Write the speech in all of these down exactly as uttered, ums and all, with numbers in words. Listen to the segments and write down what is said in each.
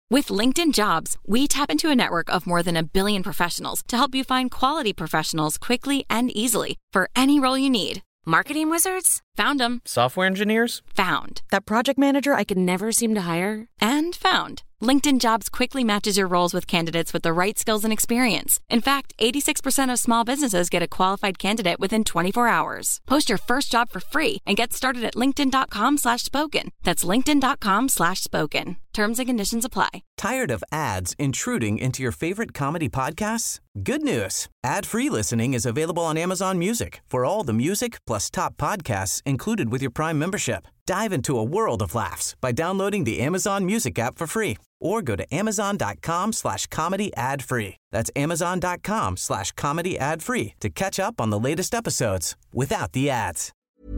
With LinkedIn Jobs, we tap into a network of more than a billion professionals to help you find quality professionals quickly and easily for any role you need. Marketing wizards? Found them. Software engineers? Found. That project manager I could never seem to hire? And found. LinkedIn Jobs quickly matches your roles with candidates with the right skills and experience. In fact, eighty-six percent of small businesses get a qualified candidate within twenty-four hours. Post your first job for free and get started at linkedin.com slash spoken. That's linkedin.com slash spoken. Terms and conditions apply. Tired of ads intruding into your favorite comedy podcasts? Good news. Ad-free listening is available on Amazon Music for all the music plus top podcasts included with your Prime membership. Dive into a world of laughs by downloading the Amazon Music app for free or go to amazon.com slash comedy ad free. That's amazon.com slash comedy ad free to catch up on the latest episodes without the ads.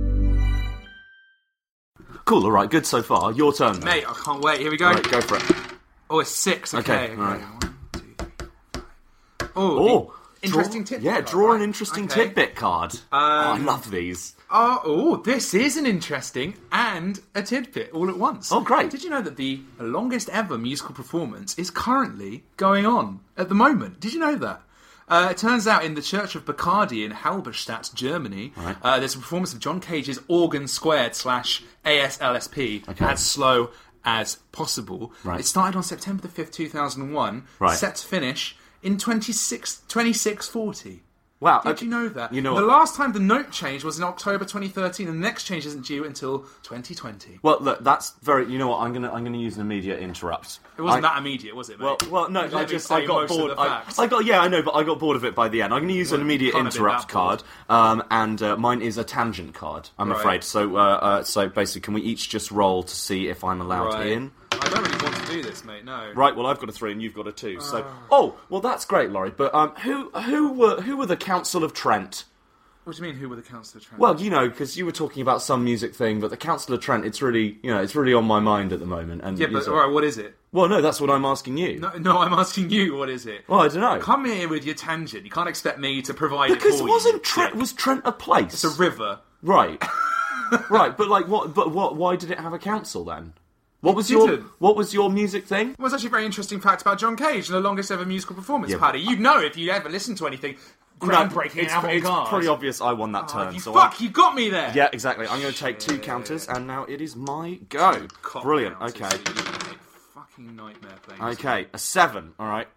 Cool, all right, good so far. Your turn, mate. Mate, I can't wait. Here we go. All right, go for it. Oh, it's six. Okay. Okay, all right. One, two, three, five. Oh, Oh, interesting draw, tidbit. Yeah, card, draw right? an interesting Okay. tidbit card. oh, I love these. Oh, oh, this is an interesting and a tidbit all at once. Oh, great. Did you know that the longest ever musical performance is currently going on at the moment? Did you know that? Uh, it turns out in the Church of Bacardi in Halberstadt, Germany, Right. uh, there's a performance of John Cage's Organ Squared slash A S L S P Okay. as slow as possible. Right. It started on September the fifth, two thousand one, Right. set to finish in twenty-six, twenty-six forty. Wow. Did okay. you know that? You know the what? last time the note changed was in October twenty thirteen, and the next change isn't due until twenty twenty. Well, look, that's very. You know what? I'm gonna I'm gonna use an immediate interrupt. It wasn't I, that immediate, was it, mate? Well, well, no. You I let me just say I got most of bored. the I, facts. I got yeah, I know, but I got bored of it by the end. I'm going to use an Well, immediate can't have been interrupt that bored. card, um, and uh, mine is a tangent card. I'm Right. afraid. So, uh, uh, so basically, can we each just roll to see if I'm allowed Right. in? I don't really want to do this, mate. No. Right. Well, I've got a three, and you've got a two. So, oh, well, that's great, Laurie. But um, who who were who were the Council of Trent? What do you mean? Who were the Council of Trent? Well, you know, because you were talking about some music thing, but the Council of Trent, it's really, you know, it's really on my mind at the moment. And yeah, you but sort- all right, what is it? well, no, that's what I'm asking you. No, no, I'm asking you. What is it? Well, I don't know. Come here with your tangent. You can't expect me to provide it Because for wasn't you. Trent was Trent a place? It's a river. Right, right. But like, what? But what? Why did it have a council then? What was It your didn't. What was your music thing? Well, it's actually a very interesting fact about John Cage and the longest ever musical performance, Yeah, Paddy. You'd know if you ever listened to anything groundbreaking it's, and it's avant-garde. pretty obvious I won that Oh, turn. you so fuck, I, you got me there. yeah, exactly. I'm going to take two counters, and now it is my go. Cock Brilliant. counters, Okay. you a fucking nightmare playing. Okay, a seven. All right.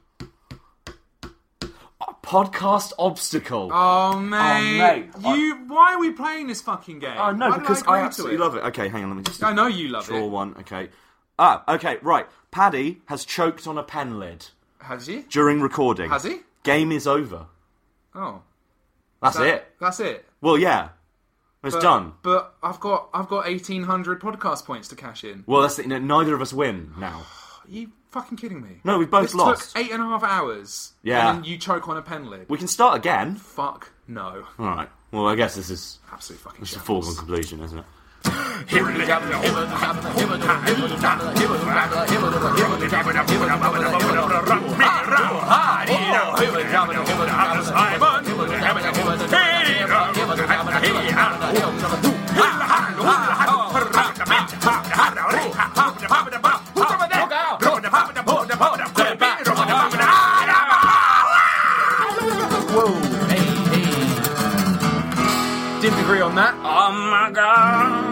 A podcast obstacle. Oh mate, mate, you. Why are we playing this fucking game? Oh no, Why did because I, I, agree to absolutely it? love it. Okay, hang on, let me just I know you love draw it. one. Okay. Ah, okay, right. Paddy has choked on a pen lid Has he? during recording. Has he? Game is over. Oh, That's that- it. That's it. Well, yeah, it's But, done. But I've got I've got eighteen hundred podcast points to cash in. Well, that's the, no, neither of us win now. Are you fucking kidding me? No, we both this lost. took eight and a half hours. Yeah. And then you choke on a pen lid. We can start again. Fuck no. All right. Well, I guess this is Absolute fucking this is a shambles. foregone conclusion, isn't it? Didn't agree on that. Oh my god!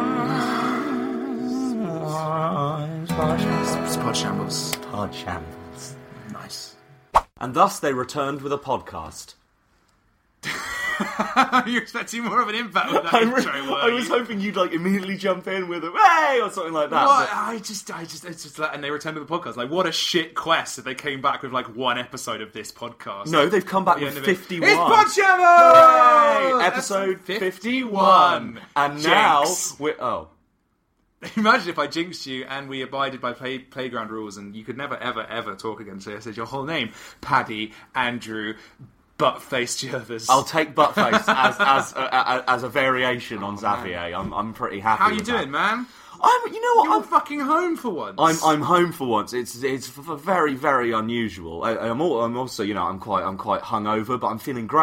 Spot shambles. Hard shambles. Nice. And thus they returned with a podcast. You're expecting more of an impact with that I, intro, re- were I was you? hoping you'd like immediately jump in with a hey or something like that. What? but- I just, I just, it's just like, and they returned to the podcast. Like, what a shit quest if they came back with like one episode of this podcast. No, they've come back At the with end of it. fifty-one. It's Podshambles! Yay! Episode Episode fifty-one. And now Jinx. we're oh. Imagine if I jinxed you and we abided by play, playground rules and you could never, ever, ever talk again. So I said your whole name, Paddy, Andrew, Buttface Jervis. I'll take Buttface as as uh, as a variation on Xavier. I'm I'm pretty happy. How you with doing, that. man? I'm. You know what? You're I'm fucking home for once. I'm I'm home for once. It's it's f- f- very very unusual. I, I'm all, I'm also you know I'm quite I'm quite hungover, but I'm feeling great.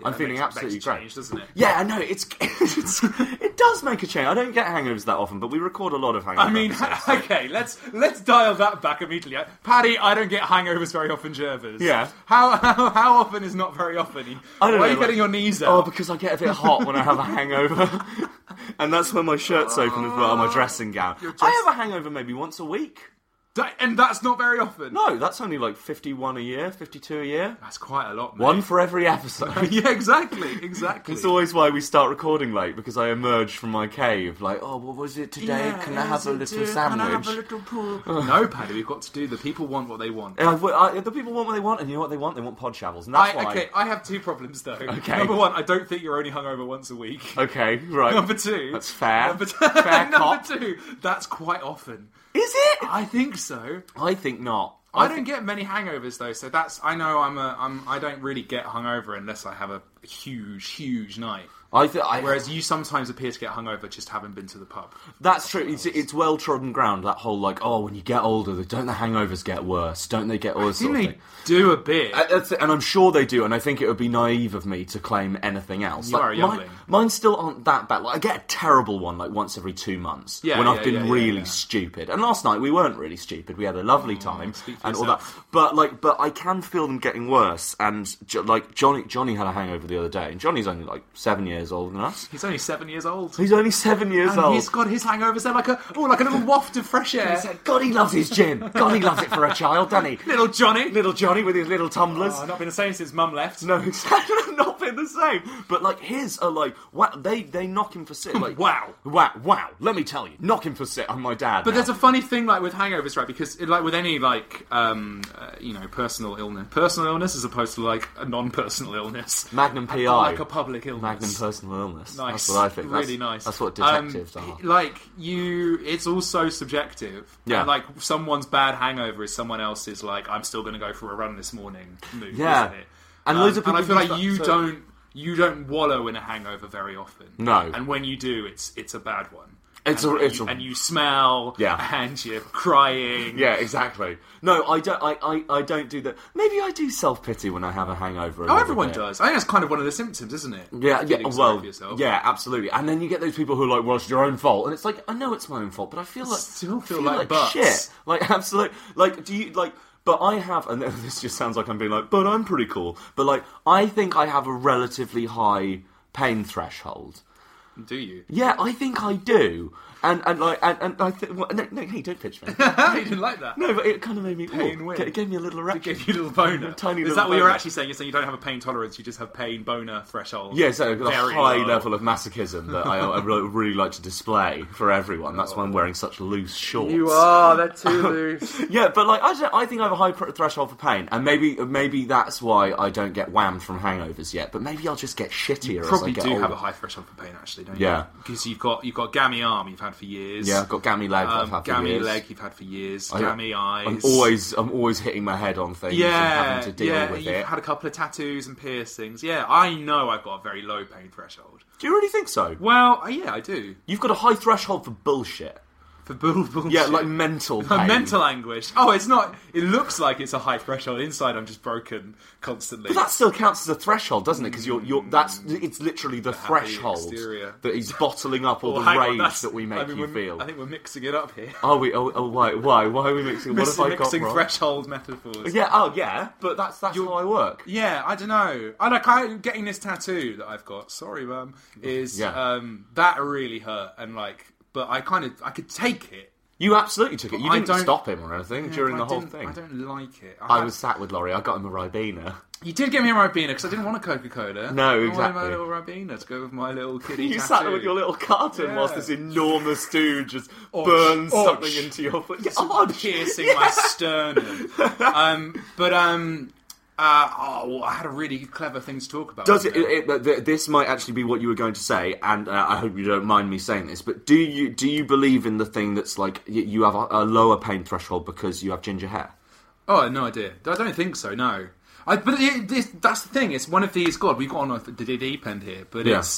Yeah, I'm it feeling makes- absolutely makes a great, change, doesn't it? Yeah, I know it's, it's it does make a change. I don't get hangovers that often, but we record a lot of hangovers. I mean, okay, let's let's dial that back immediately. Paddy, I don't get hangovers very often, Jervers. Yeah. How how, how often is not very often? I don't Why know, are you like- getting your knees Oh, out? because I get a bit hot when I have a hangover, and that's when my shirt's open as well, my dressing gown. I have a hangover maybe once a week. That- and that's not very often. No, that's only like fifty-one a year, fifty-two a year. That's quite a lot, mate. One for every episode. Yeah, exactly, exactly. It's always why we start recording late, because I emerge from my cave like, oh, what was it today? Yeah, Can I have is a it, little uh, sandwich? Can I have a little pool? No, Paddy, we've got to do the people want what they want. And I've- I- the people want what they want, and you know what they want? They want pod shavels, and that's I, why. okay, I have two problems though. Okay. Number one, I don't think you're only hungover once a week. Okay, right. Number two, That's fair. Number, t- Fair number cop. two, that's quite often. Is it? I think so. I think not. I, think- don't get many hangovers though, so that's I know I'm a I'm I don't really get hungover unless I have a huge huge night. I th- I, Whereas you sometimes appear to get hungover just having been to the pub. That's true. It's, it's well trodden ground. That whole like, oh, when you get older, don't the hangovers get worse? Don't they get worse? I think Sort of they thing. do a bit. Uh, that's it, and I'm sure they do, and I think it would be naive of me to claim anything else. You Like, are a youngling. mine, mine still aren't that bad. Like, I get a terrible one like once every two months Yeah, when yeah, I've been yeah, yeah, really yeah. stupid. And last night we weren't really stupid. We had a lovely time speak for and all that. yourself. But like, but I can feel them getting worse. And jo- like Johnny, Johnny had a hangover the other day, and Johnny's only like seven years older than us. He's only seven years old. He's only seven years And old. he's got his hangovers. They're like a oh, like a little waft of fresh air. He said, God, he loves his gin. God, he loves it for a child, doesn't he? Little Johnny. Little Johnny with his little tumblers. Oh, not been the same since Mum left. No, exactly. Not been the same. But like his are like, wow, they they knock him for six. Like, Wow. wow, wow. Let me tell you, knock him for six. I'm my dad. But now. there's a funny thing, like with hangovers, right? Because it, like with any like um, uh, you know personal illness, personal illness as opposed to like a non-personal illness, Magnum P And, I, like a public illness, Magnum personal illness. Nice, That's what I think. really that's, nice. That's what Um, detectives are. Like you, it's also subjective. Yeah. And, like someone's bad hangover is someone else's. Like I'm still going to go for a run this morning. Move, Yeah. isn't it? And Um, loads of and I people feel use like that you to- don't you don't wallow in a hangover very often. No. And when you do, it's it's a bad one. It's and, a- it's you, a- and you smell. Yeah. And you're crying. Yeah, exactly. No, I don't. I, I, I don't do that. Maybe I do self pity when I have a hangover. a Oh, little everyone bit. does. I think that's kind of one of the symptoms, isn't it? Yeah, yeah, Feeling sorry well, for yourself. yeah, absolutely. And then you get those people who are like, well, it's your own fault. And it's like, I know it's my own fault, but I feel like... Still feel feel like like butts. shit. Like, absolutely. Like, do you, like... But I have, and this just sounds like I'm being like, but I'm pretty cool. But, like, I think I have a relatively high pain threshold. Do you? Yeah, I think I do. And, and like, and, and I think... Well, no, no, hey, don't pitch me. You didn't like that? No, but it kind of made me... Pain oh, win. It gave me a little It erection. gave you a little boner. Tiny Is little that what you're boner. actually saying? You're saying you don't have a pain tolerance, you just have pain boner threshold. Yeah, so a Very high low. level of masochism that I, I really, really like to display for everyone. That's why I'm wearing such loose shorts. are. They're too loose. Yeah, but like I, don't, I think I have a high pr- threshold for pain, and maybe maybe that's why I don't get whammed from hangovers yet. But maybe I'll just get shittier Probably as I get do older. have a high threshold for pain, actually, don't Yeah. you? Because you've got you've got gammy arm you've had for years. Yeah, I've got gammy leg. that I've Um, had for gammy years. leg you've had for years. I- Gammy eyes. I'm always I'm always hitting my head on things and yeah, having to deal yeah. with You've it. had a couple of tattoos and piercings. Yeah, I know I've got a very low pain threshold. Do you really think so? Well, uh, yeah, I do. You've got a high threshold for bullshit. For bull bullshit. Yeah, like mental pain. mental anguish. Oh, it's not. It looks like it's a high threshold. Inside, I'm just broken constantly. But that still counts as a threshold, doesn't it? Because you're, you're, that's, it's literally the, happy threshold exterior. that is bottling up all Well, the hang on, rage that's- that we make I mean, you we're- feel. I think we're mixing it up here. Are we? Oh, oh, why? Why? Why are we mixing? What Mixing, have I got mixing wrong? threshold metaphors. Yeah. Oh, yeah. But that's that's how I work. Yeah, I don't know. I like I, getting this tattoo that I've got. Sorry, mum. Is Yeah. um, that really hurt? And like, but I kind of I could take it. You absolutely took it. You I didn't don't- stop him or anything Yeah, during but the I whole didn't- thing. I don't like it. I had- was sat with Laurie. I got him a Ribena. You did get me a Ribena because I didn't want a Coca-Cola. No, I wanted exactly. my little Ribena to go with my little kiddie You tattoo. sat there with your little carton Yeah. whilst this enormous dude just Ouch. burns Ouch. something into your foot. Yeah, ouch. piercing my sternum. Um, but um, uh, oh, well, I had a really clever thing to talk about. Does it, wasn't it, it, th- This might actually be what you were going to say, and uh, I hope you don't mind me saying this. But do you do you believe in the thing that's like y- you have a, a lower pain threshold because you have ginger hair? Oh, no idea. I don't think so. No. I, but it, this, that's the thing. It's one of these. God, we've got on the deep end here, but Yeah. it's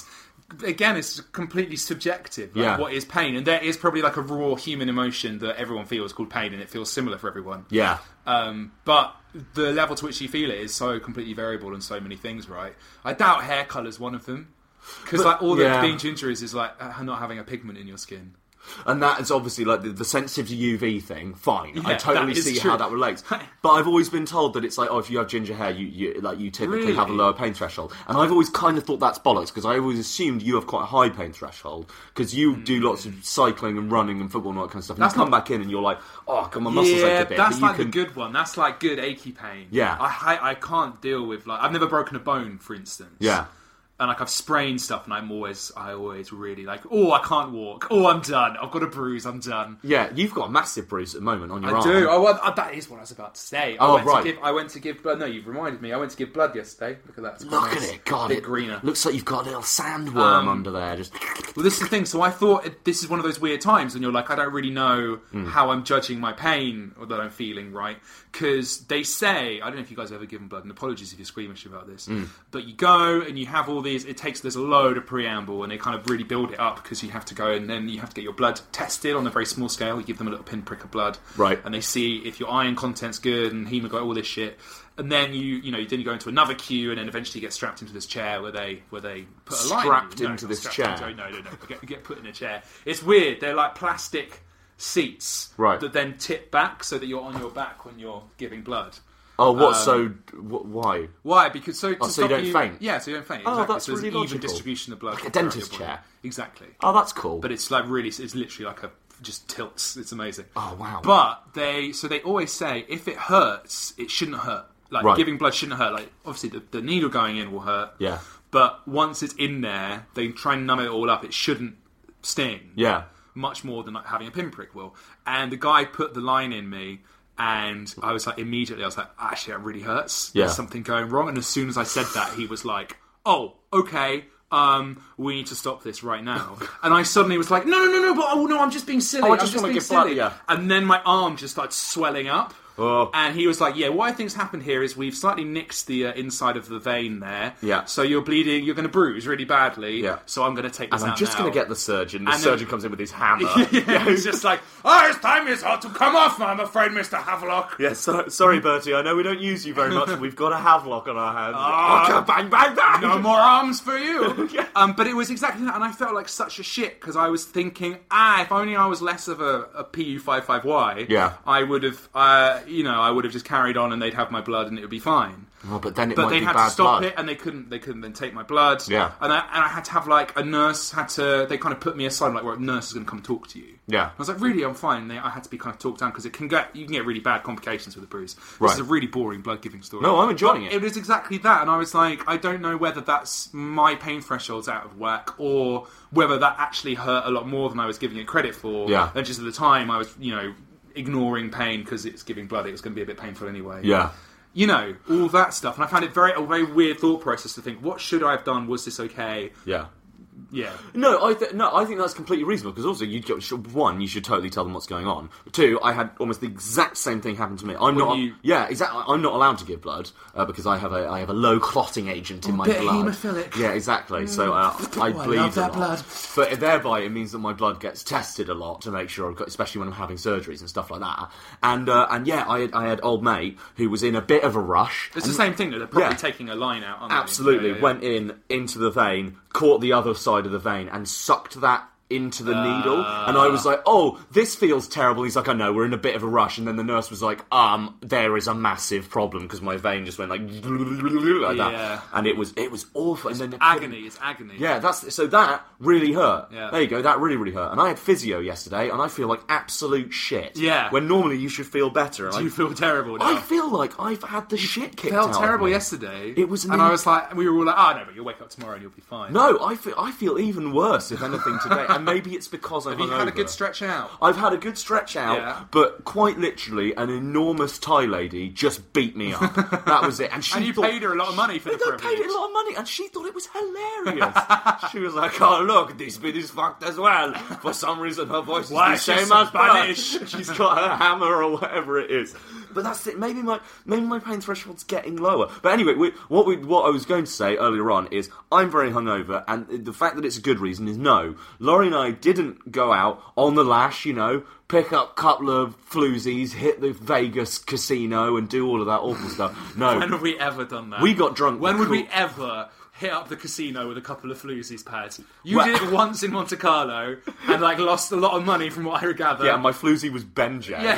again, it's completely subjective. Like, Yeah. what is pain? And there is probably like a raw human emotion that everyone feels called pain, and it feels similar for everyone. Yeah. Um, but the level to which you feel it is so completely variable in so many things, right? I doubt hair colour's one of them. Because like all that yeah. being ginger is, is like uh, not having a pigment in your skin. And that is obviously like the, the sensitive to U V thing. Fine, Yeah, I totally that is see true. how that relates. But I've always been told that it's like, oh, if you have ginger hair, you, you like you typically Really? have a lower pain threshold. And I've always kind of thought that's bollocks because I always assumed you have quite a high pain threshold because you do lots of cycling and running and football and all that kind of stuff. And That's you come not- back in and you're like, oh, God, my muscles yeah, ache a bit. that's but you like can... the good one. That's like good achy pain. Yeah. I, I I can't deal with like I've never broken a bone, for instance. Yeah. And like I've sprained stuff, and I'm always, I always really like, oh, I can't walk. Oh, I'm done. I've got a bruise. I'm done. Yeah, you've got a massive bruise at the moment on your I arm. do. Oh, well, uh, that is what I was about to say. I Oh, went right. To give, I went to give blood. No, you've reminded me. I went to give blood yesterday. Look at that. It's quite Look nice. at it, God, Bit it greener. looks like you've got a little sandworm Um, under there. Just Well, this is the thing. So I thought it, this is one of those weird times when you're like, I don't really know Mm. how I'm judging my pain or that I'm feeling, right? Because they say, I don't know if you guys have ever given blood, and apologies if you're squeamish about this, Mm. but you go and you have all these, it takes, there's a load of preamble, and they kind of really build it up because you have to go and then you have to get your blood tested on a very small scale. You give them a little pinprick of blood. Right. And they see if your iron content's good and hemoglobin, all this shit. And then you, you know, then you go into another queue, and then eventually you get strapped into this chair where they, where they put a line. in you. Strapped No, into not this strapped chair? into- no, no, no. You get, you get put in a chair. It's weird. They're like plastic seats Right. that then tip back so that you're on your back when you're giving blood. oh, what? um, so wh- why? Why? Because so to Oh, so you stop don't faint? Yeah, so you don't faint. Oh, Exactly. that's so there's really an even logical. distribution of blood Like a throughout dentist your body. chair? Exactly. Oh, that's cool. But it's like really, it's literally like a just tilts. It's amazing. Oh, wow. But they, so they always say if it hurts, it shouldn't hurt. Like Right. giving blood shouldn't hurt. Like obviously the, the needle going in will hurt. Yeah. But once it's in there, they try and numb it all up. It shouldn't sting. Yeah. Much more than like having a pinprick will. And the guy put the line in me, and I was like, immediately, I was like, actually, that really hurts. Yeah. There's something going wrong. And as soon as I said that, he was like, oh, okay. Um, we need to stop this right now. And I suddenly was like, no, no, no, no, but oh no, I'm just being silly. Oh, I I'm just just wanna being give blood, silly. yeah. And then my arm just started swelling up. Oh. And he was like, yeah, what I think's happened here is we've slightly nixed the uh, inside of the vein there. Yeah. So you're bleeding, you're going to bruise really badly. Yeah. So I'm going to take this And I'm out just now. going to get the surgeon. The And then- surgeon comes in with his hammer. yeah, he's just like, oh, it's time is to come off, I'm afraid, Mister Havelock. Yeah, so, sorry, Bertie. I know we don't use you very much, but we've got a Havelock on our hands. Ah. okay, bang, bang, bang! No more arms for you. um, but it was exactly that, and I felt like such a shit because I was thinking, ah, if only I was less of a, a P U fifty-five Y, Yeah. I would have, uh, you know, I would have just carried on, and they'd have my blood, and it would be fine. Oh, but then it But might they be had bad to stop blood. it, and they couldn't. They couldn't then take my blood. Yeah. and I and I had to have like a nurse had to. They kind of put me aside, like, where a nurse is going to come talk to you. Yeah. I was like, really, I'm fine. They, I had to be kind of talked down because it can get you can get really bad complications with a bruise. This Right. is a really boring blood giving story. No, I'm enjoying But it. It was exactly that, and I was like, I don't know whether that's my pain threshold's out of whack or whether that actually hurt a lot more than I was giving it credit for. Yeah. And just at the time, I was, you know, ignoring pain because it's giving blood. It was going to be a bit painful anyway. Yeah. You know, all that stuff. And I found it very a very weird thought process to think, what should I have done? Was this okay? Yeah. Yeah. No, I th- no, I think that's completely reasonable because also you go, one, you should totally tell them what's going on. Two, I had almost the exact same thing happen to me. I'm When not, you- yeah, exactly. I'm not allowed to give blood uh, because I have a I have a low clotting agent in my bit blood. haemophilic. Yeah, exactly. So uh, I Oh, I bleed love a that lot. blood. But thereby, it means that my blood gets tested a lot to make sure, I've got, especially when I'm having surgeries and stuff like that. And uh, and yeah, I had, I had old mate who was in a bit of a rush. It's and the same thing, though. They're probably Yeah. taking a line out, aren't they? Absolutely, Yeah, yeah, yeah. went in into the vein, caught the other side of the vein, and sucked that into the needle. And I was like, "Oh, this feels terrible." He's like, "I know, we're in a bit of a rush." And then the nurse was like, "Um, there is a massive problem because my vein just went like like Yeah. that, and it was it was awful." And then they Agony. It's agony. yeah, that's so that really hurt. Yeah. There you go, that really really hurt. And I had physio yesterday, and I feel like absolute shit. Yeah. when normally you should feel better. And Do you I, feel terrible now? I feel like I've had the shit kicked felt out of terrible me. yesterday. It was an and in- I was like, we were all like, oh no, but you'll wake up tomorrow and you'll be fine. No, I feel I feel even worse if anything today. and maybe it's because I'm Have you hungover. had a good stretch out? I've had a good stretch out, Yeah. but quite literally, an enormous Thai lady just beat me up. That was it. And, she And you thought, paid her a lot of money for the I privilege. paid her a lot of money, and she thought it was hilarious. She was like, "Oh look, this bit is fucked as well." For some reason, her voice is Why the is she same so as Spanish? Spanish. She's got her hammer or whatever it is. But that's it. Maybe my maybe my pain threshold's getting lower. But anyway, we, what we what I was going to say earlier on is I'm very hungover, and the fact that it's a good reason is no. Laurie and I didn't go out on the lash, you know, pick up a couple of floozies, hit the Vegas casino, and do all of that awful stuff. No. When have we ever done that? We got drunk. When would cool- we ever hit up the casino with a couple of floozies pads? You Well- did it once in Monte Carlo and like lost a lot of money from what I gather. Yeah, my floozy was Benjay. Yeah.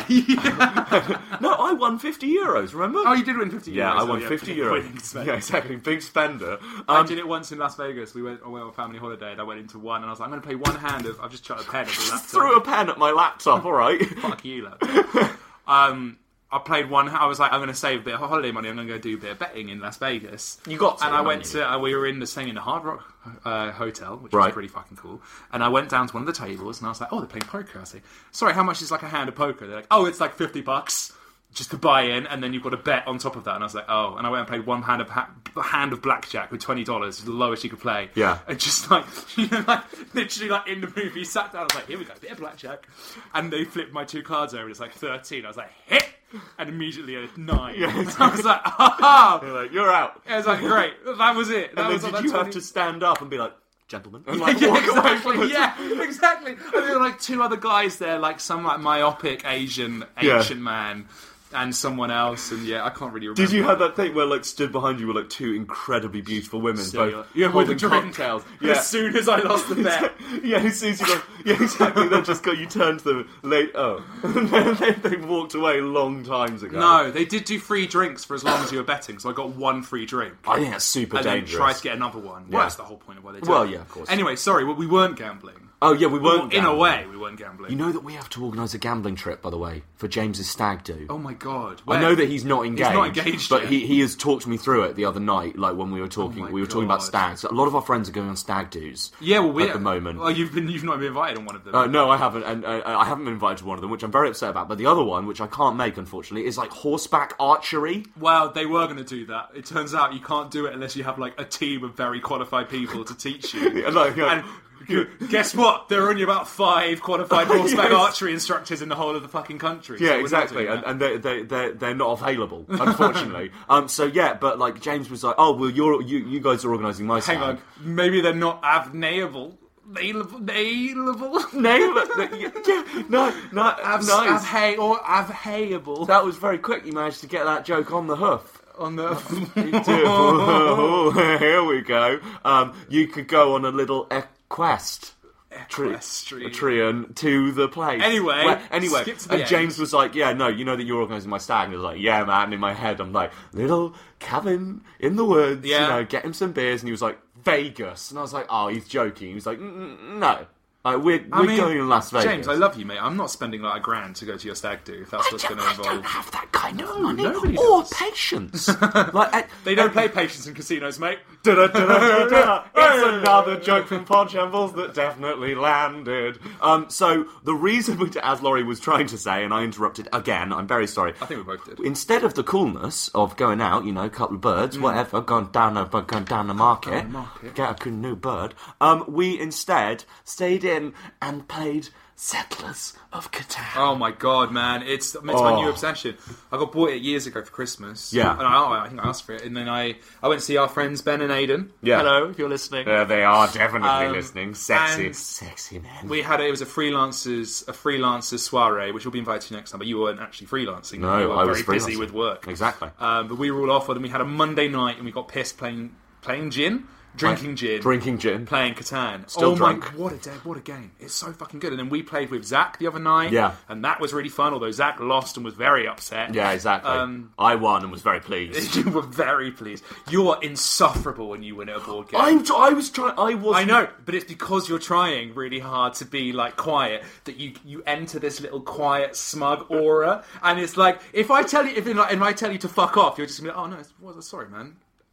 yeah. No, I won fifty euros, remember? Oh, you did win fifty euros. Yeah, I oh, won yeah, fifty big euros. winning spend. Yeah, exactly. Big spender. I Um, did it once in Las Vegas. We went, we went on a family holiday and I went into one and I was like, I'm going to pay one hand of... I've just chucked a pen at the laptop. threw a pen at my laptop, alright. Fuck you, laptop. um... I played one. I was like, I'm going to save a bit of holiday money. I'm going to go do a bit of betting in Las Vegas. You got to, and I haven't went you? to. Uh, we were in the staying in the Hard Rock uh, Hotel, which Right. was pretty fucking cool. And I went down to one of the tables, and I was like, "Oh, they're playing poker." I was like, "Sorry, how much is like a hand of poker?" They're like, "Oh, it's like fifty bucks just to buy in, and then you've got to bet on top of that." And I was like, "Oh," and I went and played one hand of ha- hand of blackjack with twenty dollars, the lowest you could play. Yeah. And just like, you know, like literally like in the movie, sat down. I was like, "Here we go, bit of blackjack," and they flipped my two cards over. And it's like thirteen. I was like, "Hit." And immediately a nine. Yeah, I was like, ah! You're like, you're out. I was like, great. That was it. That And was then on did that you have twenty to stand up and be like, gentlemen? And yeah, like, yeah, walk away exactly. from it? Yeah, exactly. And there were like two other guys there, like some like myopic Asian Yeah. ancient man and someone else, and yeah, I can't really remember. Did you have that thing where like stood behind you were like two incredibly beautiful women, So, both yeah, with holding a drink. cocktails? As soon as I lost the bet. Yeah, as soon as you got, yeah, exactly. They just got you turned to them late. Oh, they, they walked away long times ago. No, they did do free drinks for as long as you were betting, so I got one free drink. I think that's super and dangerous. then tried to get another one. Yeah. Well, that's the whole point of why they did Well, it. yeah, of course. Anyway, sorry, well, we weren't gambling. Oh yeah, we weren't. In a gambling. way, we weren't gambling. You know that we have to organise a gambling trip, by the way, for James's stag do. Oh my god! I know that he's not engaged. He's not engaged but yet. he he has talked me through it the other night. Like when we were talking, Oh my we were talking about God. stags. A lot of our friends are going on stag do's. Yeah, well, we at the moment. Well, you've been you've not been invited on one of them. Uh, no, I haven't, and uh, I haven't been invited to one of them, which I'm very upset about. But the other one, which I can't make, unfortunately, is like horseback archery. Well, they were going to do that. It turns out you can't do it unless you have like a team of very qualified people to teach you. Yeah, like, yeah. And guess what? There are only about five qualified horseback Yes. archery instructors in the whole of the fucking country. Yeah, so we're not exactly, doing and, that. and they they they they're not available, unfortunately. um, so yeah, but like James was like, "Oh well, you're you you guys are organising my Hang stag." on, maybe they're not available. Nailable, nailable, Name it. Yeah, no, no, Av- nice. avhay or avhayable That was very quick. You managed to get that joke on the hoof. on the. Oh, here we go. Um, you could go on a little quest. Equestrian. Trian to the place. Anyway, Where- anyway, skip to the and end. James was like, "Yeah, no, you know that you're organising my stag." And I was like, "Yeah, man." In my head, I'm like, "Little cabin in the woods, Yeah. you know, get him some beers." And he was like, "Vegas," and I was like, "Oh, he's joking." He was like, "Mm, "No, like, we're I we're mean, going to Las Vegas." James, I love you, mate. I'm not spending like a grand to go to your stag do if that's I what's don't, going to I don't involve. have that kind of money nobody or does. patience. like, I, They don't play patience in casinos, mate. Da-da-da-da-da-da. It's another joke from Podshambles that definitely landed. Um, so the reason we, as Laurie was trying to say, and I interrupted again, I'm very sorry. I think we both did. Instead of the coolness of going out, you know, a couple of birds, whatever, going down a going down the market, Down the market. get a new bird. Um, we instead stayed in and played Settlers of Catan. Oh my god, man! It's it's my Oh. new obsession. I got bought it years ago for Christmas. Yeah. and I, I think I asked for it, and then I I went to see our friends Ben and Aidan. Yeah. Hello, if you're listening. Uh, they are definitely Um, listening. Sexy, and sexy men. We had a, it was a freelancers a freelancers soiree, which we'll be invited to next time. But you weren't actually freelancing. No, you were I very was busy freelancing. with work. Exactly. Um, but we were all offered, and we had a Monday night, and we got pissed playing playing gin, drinking gin, Drinking gin. playing Catan. Still oh drunk. my, what a day, what a game. It's so fucking good. And then we played with Zach the other night. Yeah. And that was really fun, although Zach lost and was very upset. Yeah, exactly. Um, I won and was very pleased. You were very pleased. You are insufferable when you win at a board game. I'm. T- I was trying. I was. I know, but it's because you're trying really hard to be like quiet that you you enter this little quiet, smug aura, and it's like if I tell you if, like, if I tell you to fuck off, you're just gonna be like, oh no, it's, well, sorry, man.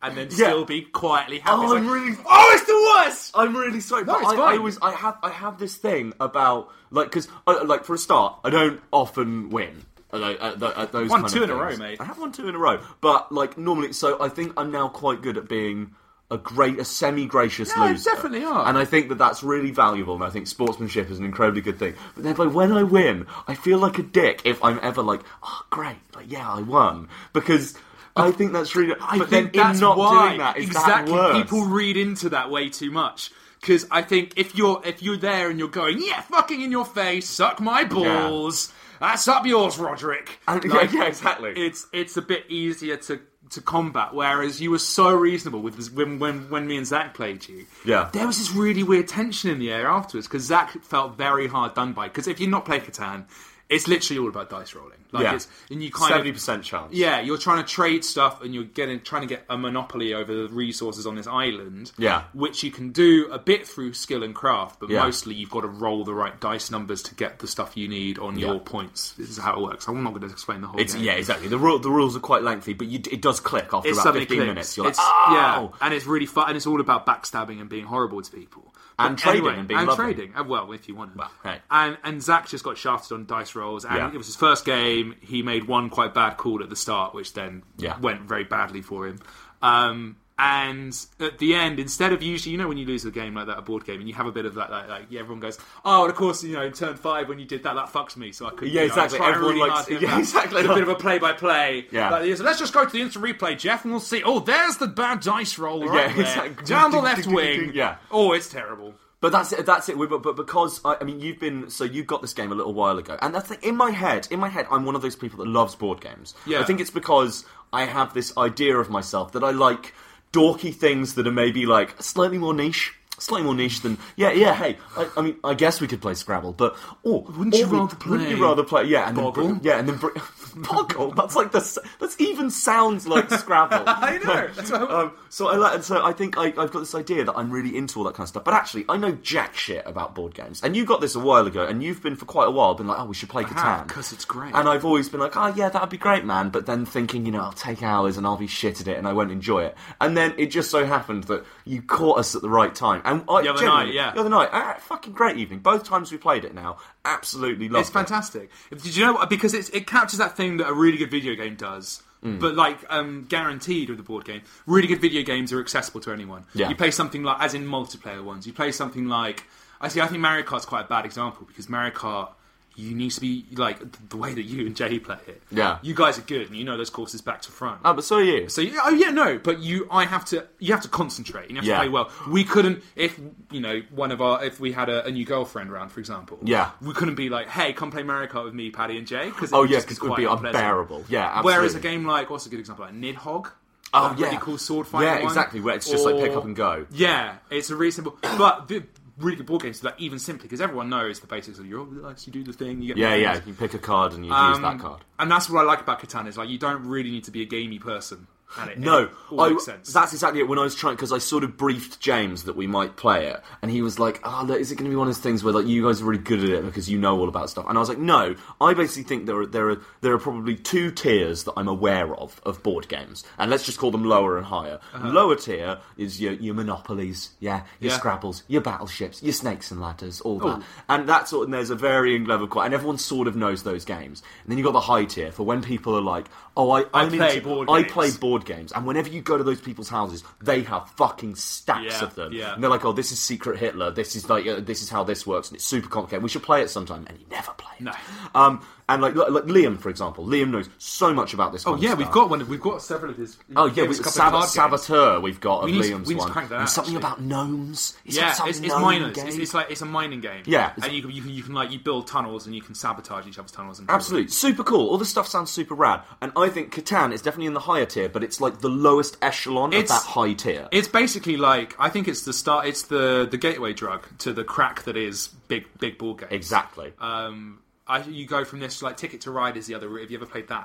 and then Yeah. still be quietly happy. Oh, It's I'm like, really- oh, it's the worst. I'm really sorry, No, but it's I, I fine. always I have I have this thing about like because like for a start, I don't often win. At, at, at those Won kind two of in a things. row, mate. I have won two in a row, but like normally, so I think I'm now quite good at being a great, a semi-gracious Yeah, you loser. definitely are. And I think that that's really valuable, and I think sportsmanship is an incredibly good thing. But then, like, when I win, I feel like a dick if I'm ever like, oh, great, like, yeah, I won. Because I think that's really... I but think then that's in not why doing that, is exactly that worse? people read into that way too much. Because I think if you're if you're there and you're going, yeah, fucking in your face, suck my balls, that's up yours, Roderick. And- Like, yeah, yeah, exactly. It's it's a bit easier to, to combat. Whereas you were so reasonable with this, when when when me and Zach played you. Yeah. There was this really weird tension in the air afterwards because Zach felt very hard done by. Because if you're not playing Catan, it's literally all about dice rolling. Like Yeah. it's and you kind seventy of percent chance. yeah, you're trying to trade stuff and you're getting trying to get a monopoly over the resources on this island. Yeah. Which you can do a bit through skill and craft, but Yeah. mostly you've got to roll the right dice numbers to get the stuff you need on Yeah. your points. This is how it works. I'm not going to explain the whole It's, game. yeah, exactly. The, ru- the rules are quite lengthy, but you, it does click after It's about suddenly fifteen clicks. minutes. You're It's, like, oh! yeah, and it's really fun, and it's all about backstabbing and being horrible to people. And But trading anyway, and being and lovely. trading. Uh, Well, if you want to. hey. And and Zach just got shafted on dice rolls, and Yeah. it was his first game. He made one quite bad call at the start, which then Yeah. went very badly for him. Um, and at the end, instead of usually, you know, when you lose a game like that, a board game, and you have a bit of that, like, like yeah, everyone goes, oh, and of course, you know, in turn five when you did that, that fucks me, so I couldn't. Yeah, you know, I was exactly. trying Everyone really likes- hard to get yeah, back. exactly. It's a bit of a play-by-play. Yeah. Like, so let's just go to the instant replay, Jeff, and we'll see. Oh, there's the bad dice roll right Yeah, there, exactly. down the Ding, left ding, ding, wing. ding, ding. Yeah. Oh, it's terrible. But that's it. That's it. But, but because I, I mean, you've been so you got this game a little while ago, and that's the, in my head. In my head, I'm one of those people that loves board games. Yeah. I think it's because I have this idea of myself that I like dorky things that are maybe like slightly more niche. Slightly more niche than yeah, yeah. Hey, I, I mean, I guess we could play Scrabble, but oh, Wouldn't or you we- rather Wouldn't you play rather play? Yeah, and Boggle? then br- yeah, and then br- Boggle. That's like the that's even sounds like Scrabble. I know. That's what I- um, so I like, and so I think I, I've got this idea that I'm really into all that kind of stuff. But actually, I know jack shit about board games. And you got this a while ago, and you've been for quite a while been like, oh, we should play Catan because it's great. And I've always been like, oh yeah, that'd be great, man. But then thinking, you know, I'll take hours and I'll be shit at it and I won't enjoy it. And then it just so happened that you caught us at the right time. And I, The other genuinely, night, yeah. the other night, ah, fucking great evening. Both times we played it now, absolutely loved It's it. fantastic. Did you know what? Because it's, it captures that thing that a really good video game does. Mm. But like um, guaranteed with the board game, really good video games are accessible to anyone. Yeah. You play something like, as in multiplayer ones, you play something like. I see. I think Mario Kart's quite a bad example because Mario Kart, you need to be like the way that you and Jay play it. Yeah. You guys are good, and you know those courses back to front. Oh, but so are you. So you- oh yeah, no, but you, I have to, you have to concentrate. You have Yeah. to play well. We couldn't, if you know, one of our, if we had a, a new girlfriend around, for example. Yeah. We couldn't be like, hey, come play Mario Kart with me, Paddy and Jay, because Oh, yeah, 'cause it would be unbearable. Yeah, absolutely. Whereas a game like, what's a good example, like Nidhogg. Oh, That yeah. really cool sword fighting Yeah, one. exactly, where it's just like pick up and go. Yeah, it's a reasonable, but the really good board games do that even simply because everyone knows the basics of your dice. You do the thing, you get Yeah, the yeah. things. You pick a card and you Um, use that card. And that's what I like about Catan is like you don't really need to be a gamey person. And it, No, it all I, makes sense. that's exactly it. When I was trying, because I sort of briefed James that we might play it, and he was like, "Oh, look, is it going to be one of those things where like you guys are really good at it because you know all about stuff?" And I was like, "No, I basically think there are there are there are probably two tiers that I'm aware of of board games, and let's just call them lower and higher. Uh-huh. Lower tier is your your monopolies, yeah, your Yeah. Scrabbles, your battleships, your snakes and ladders, all that, Oh. and that sort. And there's a varying level, of, and everyone sort of knows those games. And then you have got the high tier for when people are like, "Oh, I I I'm play into, board I games." play board games," and whenever you go to those people's houses, they have fucking stacks Yeah, of them. yeah. And they're like, "Oh, this is Secret Hitler. This is like, uh, this is how this works, and it's super complicated. We should play it sometime." And you never play it. No. Um, and like, like, like Liam, for example, Liam knows so much about this. Oh Kind yeah, of we've stuff. got one. We've got several of his. Oh yeah, games, we, a couple of Sab- card games. Saboteur. We've got of We need to- Liam's we need to one, crank that and out, something actually. about gnomes. It's Yeah, got some it's, it's gnome miners. game. It's, it's like it's a mining game. Yeah, and you can, you can you can like you build tunnels and you can sabotage each other's tunnels. And Absolutely, super cool. All this stuff sounds super rad, and I think Catan is definitely in the higher tier, but it's like the lowest echelon It's- of that high tier. It's basically like I think it's the start. It's the the gateway drug to the crack that is big big board games. Exactly. Um, I, you go from this like Ticket to Ride is the other route. Have you ever played that?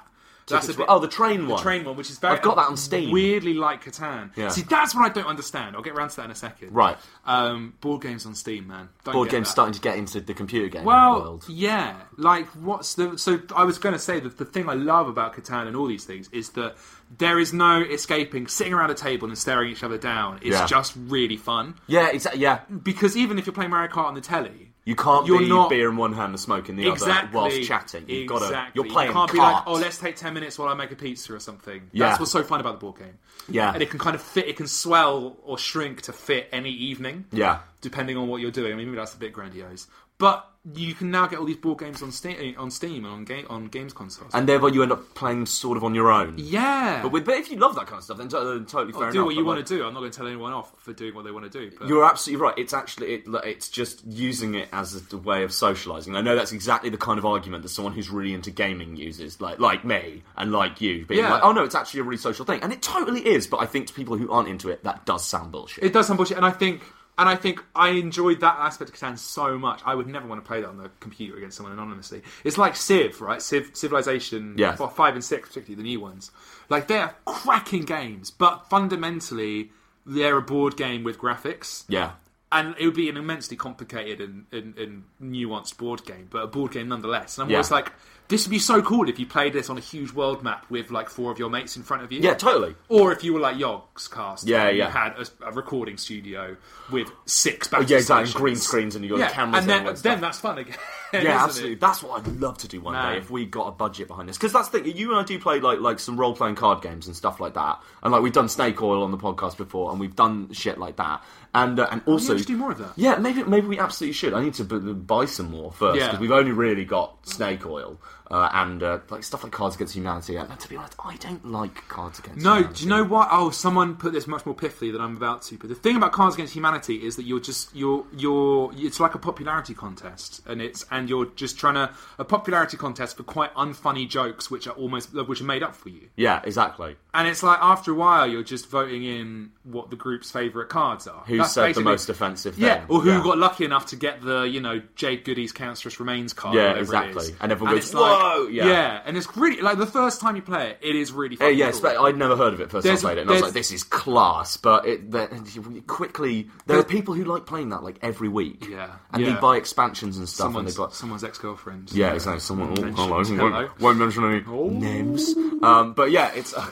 That's Tickets a bit, oh, the train one. The train one, which is very... I've got that on Steam. Weirdly like Catan. Yeah. See, that's what I don't understand. I'll get around to that in a second. Right. Um, board games on Steam, man. Don't Board get games that. starting to get into the computer game Well, world. yeah. Like, what's the... So, I was going to say that the thing I love about Catan and all these things is that there is no escaping. Sitting around a table and staring each other down is Yeah. just really fun. Yeah, exactly. Yeah. Because even if you're playing Mario Kart on the telly... You can't You're be not- beer in one hand and smoke in the Exactly. other whilst chatting. You've got to. Exactly. You're playing You can't cards. be like, oh, let's take ten minutes while I make a pizza or something. Yeah. That's what's so fun about the board game. Yeah. And it can kind of fit, it can swell or shrink to fit any evening. Yeah. Depending on what you're doing. I mean, maybe that's a bit grandiose. But you can now get all these board games on Steam, on Steam and on, game, on games consoles. And therefore you end up playing sort of on your own. Yeah. But, with, but if you love that kind of stuff, then totally, totally fair Well, enough. do what you But, want like, to do. I'm not going to tell anyone off for doing what they want to do. But... You're absolutely right. It's actually it, it's just using it as a way of socialising. I know that's exactly the kind of argument that someone who's really into gaming uses, like like me and like you, being Yeah. like, oh no, it's actually a really social thing, and it totally is. But I think to people who aren't into it, that does sound bullshit. It does sound bullshit, and I think, and I think I enjoyed that aspect of Catan so much. I would never want to play that on the computer against someone anonymously. It's like Civ, right? Civ, Civilization, Yeah. f- five and six, particularly the new ones. Like they're cracking games, but fundamentally they're a board game with graphics. Yeah. And it would be an immensely complicated and, and, and nuanced board game, but a board game nonetheless. And I'm Yeah. always like, this would be so cool if you played this on a huge world map with like four of your mates in front of you. Yeah, totally. Or if you were like Yogscast, Yeah, and yeah. you had a, a recording studio with six Oh, battle yeah, exactly. stations. Green screens and you got Yeah, cameras and then, everywhere and then stuff. that's fun again. Yeah, isn't absolutely. it? That's what I'd love to do one Man. day if we got a budget behind this. Because that's the thing. You and I do play like like some role playing card games and stuff like that. And like we've done Snake Oil on the podcast before, and we've done shit like that. And uh, and also, we should do more of that. Yeah, maybe maybe we absolutely should. I need to b- buy some more first because Yeah. we've only really got Snake Oil uh, and uh, like stuff like Cards Against Humanity. And to be honest, I don't like Cards Against No, Humanity. do you know what? Oh, someone put this much more pithily than I'm about to. But the thing about Cards Against Humanity is that you're just you're you're it's like a popularity contest, and it's and you're just trying to a popularity contest for quite unfunny jokes, which are almost which are made up for you. Yeah, exactly. And it's like after a while, you're just voting in what the group's favourite cards are. Who That's said the basically- most offensive thing? Yeah, or who Yeah. got lucky enough to get the, you know, Jade Goody's Cancerous Remains card. Yeah, whatever exactly. It is. And everyone goes, it's like- "Whoa!" Yeah. yeah, and it's really like the first time you play it, it is really Uh, fucking yeah, cool. spe- I'd never heard of it first time I There's- played it, and I was there's- like, "This is class." But it the, quickly, there are people who like playing that like every week, Yeah, and yeah. they buy expansions and stuff, and someone's, they've got someone's ex-girlfriend. yeah, exactly. Someone, oh, Mention- hello, hello. Won't, won't mention any Oh. names. Um, but yeah, it's. Uh,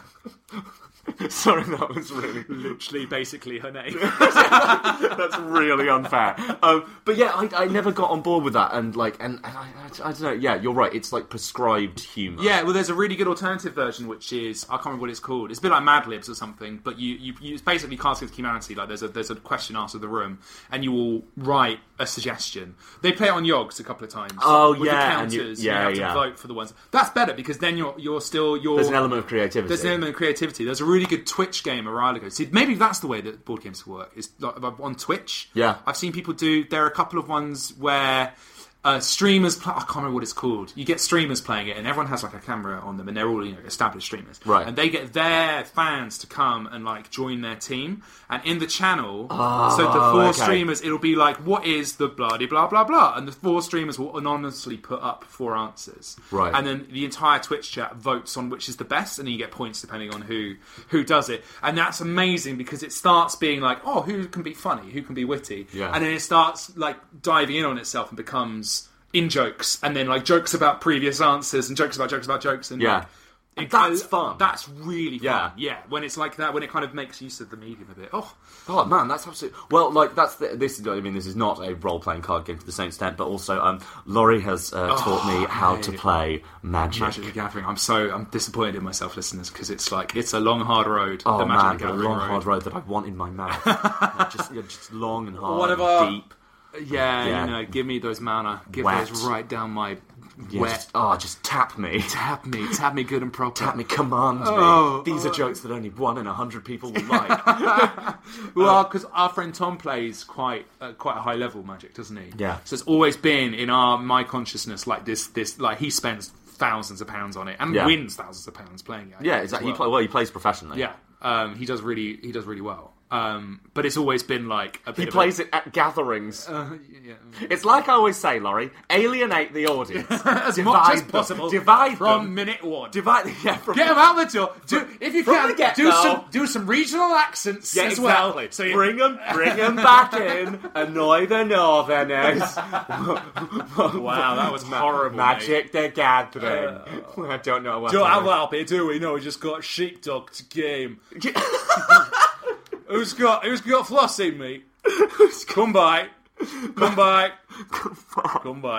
sorry, that was really. Literally, basically her name. That's really unfair. Um, but yeah, I, I never got on board with that, and like, and, and I, I, I don't know. Yeah, you're right. It's like prescribed humour. Yeah, well, there's a really good alternative version, which is I can't remember what it's called. It's a bit like Mad Libs or something, but you, you, you it's basically Cards Against Humanity. Like there's a there's a question asked of the room, and you will write a suggestion. They play it on Yogs a couple of times. Oh, with yeah, the and you- counters. yeah, you have to yeah. vote for the ones. That's better because then you're you're still you're. There's an element of creativity. There's an element of creativity. There's a really good Twitch game a while ago. See, maybe that's the way that board games work. Is like on Twitch. Yeah. I've seen people do. There are a couple of ones where. Uh, streamers, pl- I can't remember what it's called. You get streamers playing it, and everyone has like a camera on them, and they're all you know established streamers, Right. And they get their fans to come and like join their team, and in the channel, Oh, so the four okay. streamers, it'll be like, what is the blah blah blah blah, and the four streamers will anonymously put up four answers, Right. And then the entire Twitch chat votes on which is the best, and then you get points depending on who who does it, and that's amazing because it starts being like, oh, who can be funny, who can be witty, Yeah. and then it starts like diving in on itself and becomes in jokes, and then like jokes about previous answers and jokes about jokes about jokes, and Yeah. like, And that's fun. That's really fun. Yeah. Yeah, when it's like that, when it kind of makes use of the medium a bit. Oh, Oh man, that's absolutely well. Like that's the, this. is I mean, this is not a role-playing card game to the same extent, but also, um, Laurie has uh, taught me how to mate. play Magic. Magic the Gathering. I'm so I'm disappointed in myself, listeners, because it's like it's a long, hard road. Oh the Magic man, the the Gathering long road. hard road that I want in my mouth. Yeah, just, yeah, just long and hard, One of and our- deep. Yeah, Yeah. you know, give me those mana. Give Wet. those right down my Yeah, wet. just, oh, just tap me. Tap me, tap me good and proper. Tap me, command me. Oh, These are jokes that only one in a hundred people will like. Well, because our friend Tom plays quite uh, quite a high level Magic, doesn't he? Yeah. So it's always been in our my consciousness like this. This like he spends thousands of pounds on it and Yeah. wins thousands of pounds playing it. I Yeah, think, exactly. as He play, well, he plays professionally. Yeah, um, he does really he does really well. Um, but it's always been like a bit He of plays a, it at gatherings. Uh, yeah. It's like I always say, Laurie, alienate the audience. as Divide much as them. possible. Divide from them. minute one. Divide yeah, from Get them out the door. Do, if you from can, the get-go. do some do some regional accents Yeah, as exactly. well. So you, bring them, bring them back in. Annoy the Northerners. wow, that was horrible. Magic the Gathering. I don't know what. Don't have happy, do we? No, we just got sheepdog to game. Who's got Who's got flossing, mate? Come by. Come by. Come by.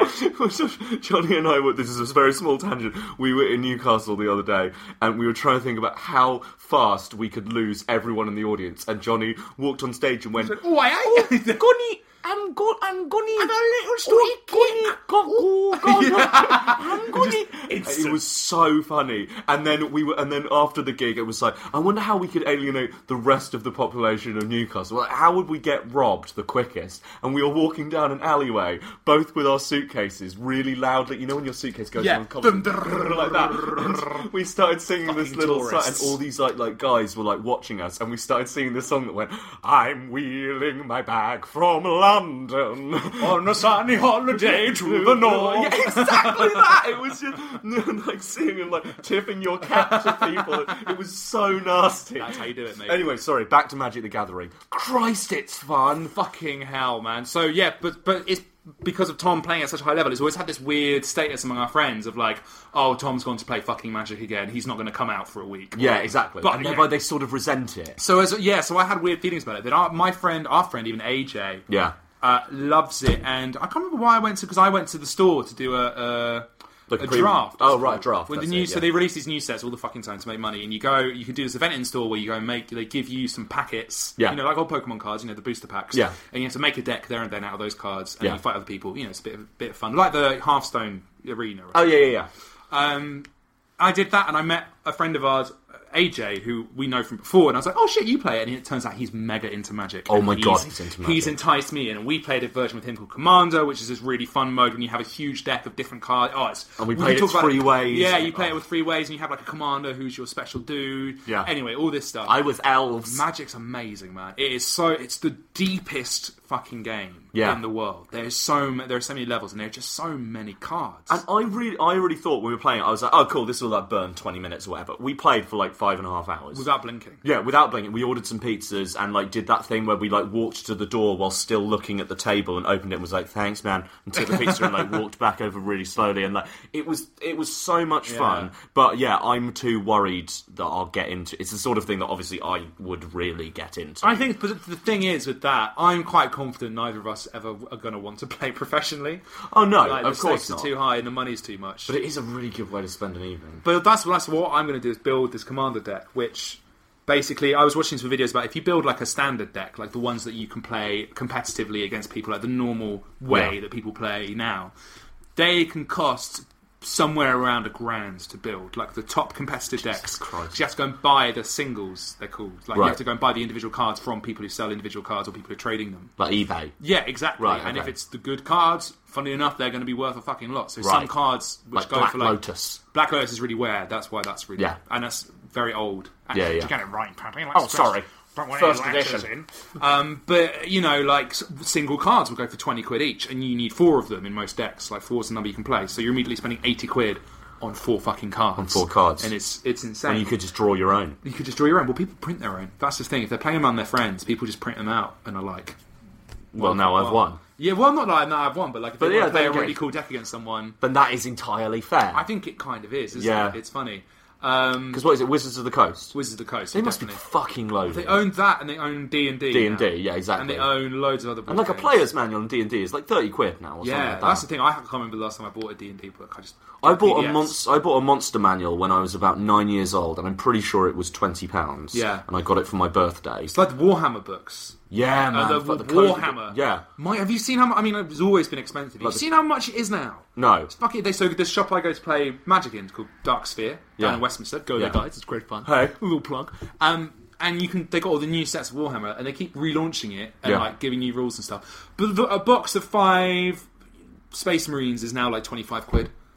Johnny and I were, this is a very small tangent, we were in Newcastle the other day and we were trying to think about how fast we could lose everyone in the audience, and Johnny walked on stage and went, Oh, I oh, Gunny, I'm go I'm Gunny. I'm a little street kid. Go, go, go, I'm Gunny. It was so funny. And then we were, and then after the gig, it was like, I wonder how we could alienate the rest of the population of Newcastle. Like, how would we get robbed the quickest? And we were walking down an alleyway, both with our suitcases, really loudly. You know when your suitcase goes Yeah. on column, like that. And we started singing this Fucking little song, and tourists. all these like like guys were like watching us, and we started singing this song that went, I'm wheeling my bag from London on a sunny holiday to the north. Yeah, exactly that. It was just like singing and like tipping your cap to people. It was so nasty. That's how you do it, mate. Anyway, sorry. Back to Magic the Gathering. Christ, it's fun. Fucking hell, man. So yeah, but but it's because of Tom playing at such a high level. It's always had this weird status among our friends of like, oh, Tom's gone to play fucking Magic again. He's not going to come out for a week. Yeah, exactly. But and yeah. thereby they sort of resent it. So as yeah, so I had weird feelings about it. Then our, my friend, our friend, even A J, Yeah. uh, loves it, and I can't remember why I went to because I went to the store to do a. a Like a pre- draft. Oh, right, a draft. With the that's new, it, so yeah. they release these new sets all the fucking time to make money, and you go, you can do this event in store where you go and make. They give you some packets, Yeah. you know, like old Pokemon cards, you know, the booster packs, Yeah. and you have to make a deck there and then out of those cards, and Yeah. you fight other people. You know, it's a bit of, bit of fun, like the Hearthstone arena. Oh yeah, yeah, yeah. Um, I did that, and I met a friend of ours, A J, who we know from before, and I was like, "Oh shit, you play it?" And it turns out he's mega into Magic. Oh And my he's, God, he's into Magic. He's enticed me in, and we played a version with him called Commander, which is this really fun mode when you have a huge deck of different cards. Oh, it's And we can played it talk about three ways. Yeah, you play Oh. it with three ways, and you have like a commander who's your special dude. Yeah. Anyway, all this stuff. I was elves. Magic's amazing, man. It is so. It's the deepest fucking game Yeah. in the world. There's so ma- there are so many levels, and there are just so many cards. And I really, I really thought when we were playing it, I was like, oh cool, this will like burn twenty minutes or whatever. We played for like five and a half hours. Without blinking. Yeah, without blinking. We ordered some pizzas and like did that thing where we like walked to the door while still looking at the table and opened it and was like, thanks man, and took the pizza and like walked back over really slowly, and like it was it was so much Yeah. fun. But yeah, I'm too worried that I'll get into it's the sort of thing that obviously I would really get into. I think, but the thing is with that, I'm quite confident neither of us ever are going to want to play professionally. Oh no, Like, of the course stakes not. are too high and the money's too much. But it is a really good way to spend an evening. But that's, that's what I'm going to do is build this commander deck, which basically I was watching some videos about if you build like a standard deck, like the ones that you can play competitively against people like the normal way Yeah. that people play now, they can cost somewhere around a grand to build, like the top competitive decks. Christ. So you have to go and buy the singles, they're called. Like you Right. have to go and buy the individual cards from people who sell individual cards or people who are trading them. Like eBay. Yeah, exactly. Right, And if okay. it's the good cards, funny enough, they're going to be worth a fucking lot. So some Right. cards which Like go Black for like Lotus. Black Lotus is really rare. That's why that's really Yeah. and that's very old. And Yeah, yeah. You get it right, Paddy. Oh, sorry. First First edition. Um, but you know, like s- single cards will go for twenty quid each, and you need four of them in most decks. Like four's the number you can play, so you're immediately spending eighty quid on four fucking cards. On four cards. and it's it's insane. And you could just draw your own. You could just draw your own. Well, people print their own. That's the thing. If they're playing among their friends, people just print them out and are like, Well, now I've won. yeah, well, not like now I've won, but like if But they yeah, want to play they a really get- cool deck against someone, Then that is entirely fair. I think it kind of is. Isn't Yeah. it? It's funny. Um, Because what is it, Wizards of the Coast? Wizards of the Coast. They must be definitely. fucking loaded. They own that, and they own D and D. D and D, yeah, exactly. And they own loads of other. And like a board games. player's manual on D and D is like thirty quid now. Or something Yeah, like that's that. the thing. I can't remember the last time I bought a D and D book. I just I bought P a D Fs. monster. I bought a monster manual when I was about nine years old, and I'm pretty sure it was twenty pounds. Yeah. and I got it for my birthday. It's like the Warhammer books. Yeah, man. Uh, the, but the code- Warhammer. Yeah, My, have you seen how much? I mean, it's always been expensive. Have you Like the- seen how much it is now? no. Fuck it. They, so this shop I go to play Magic in is called Dark Sphere down Yeah. in Westminster. Go Yeah. there, guys. It's great fun. Hey. A little plug. Um, and you can. They got all the new sets of Warhammer, and they keep relaunching it and Yeah. like giving you rules and stuff. But the, a box of five Space Marines is now like twenty five quid.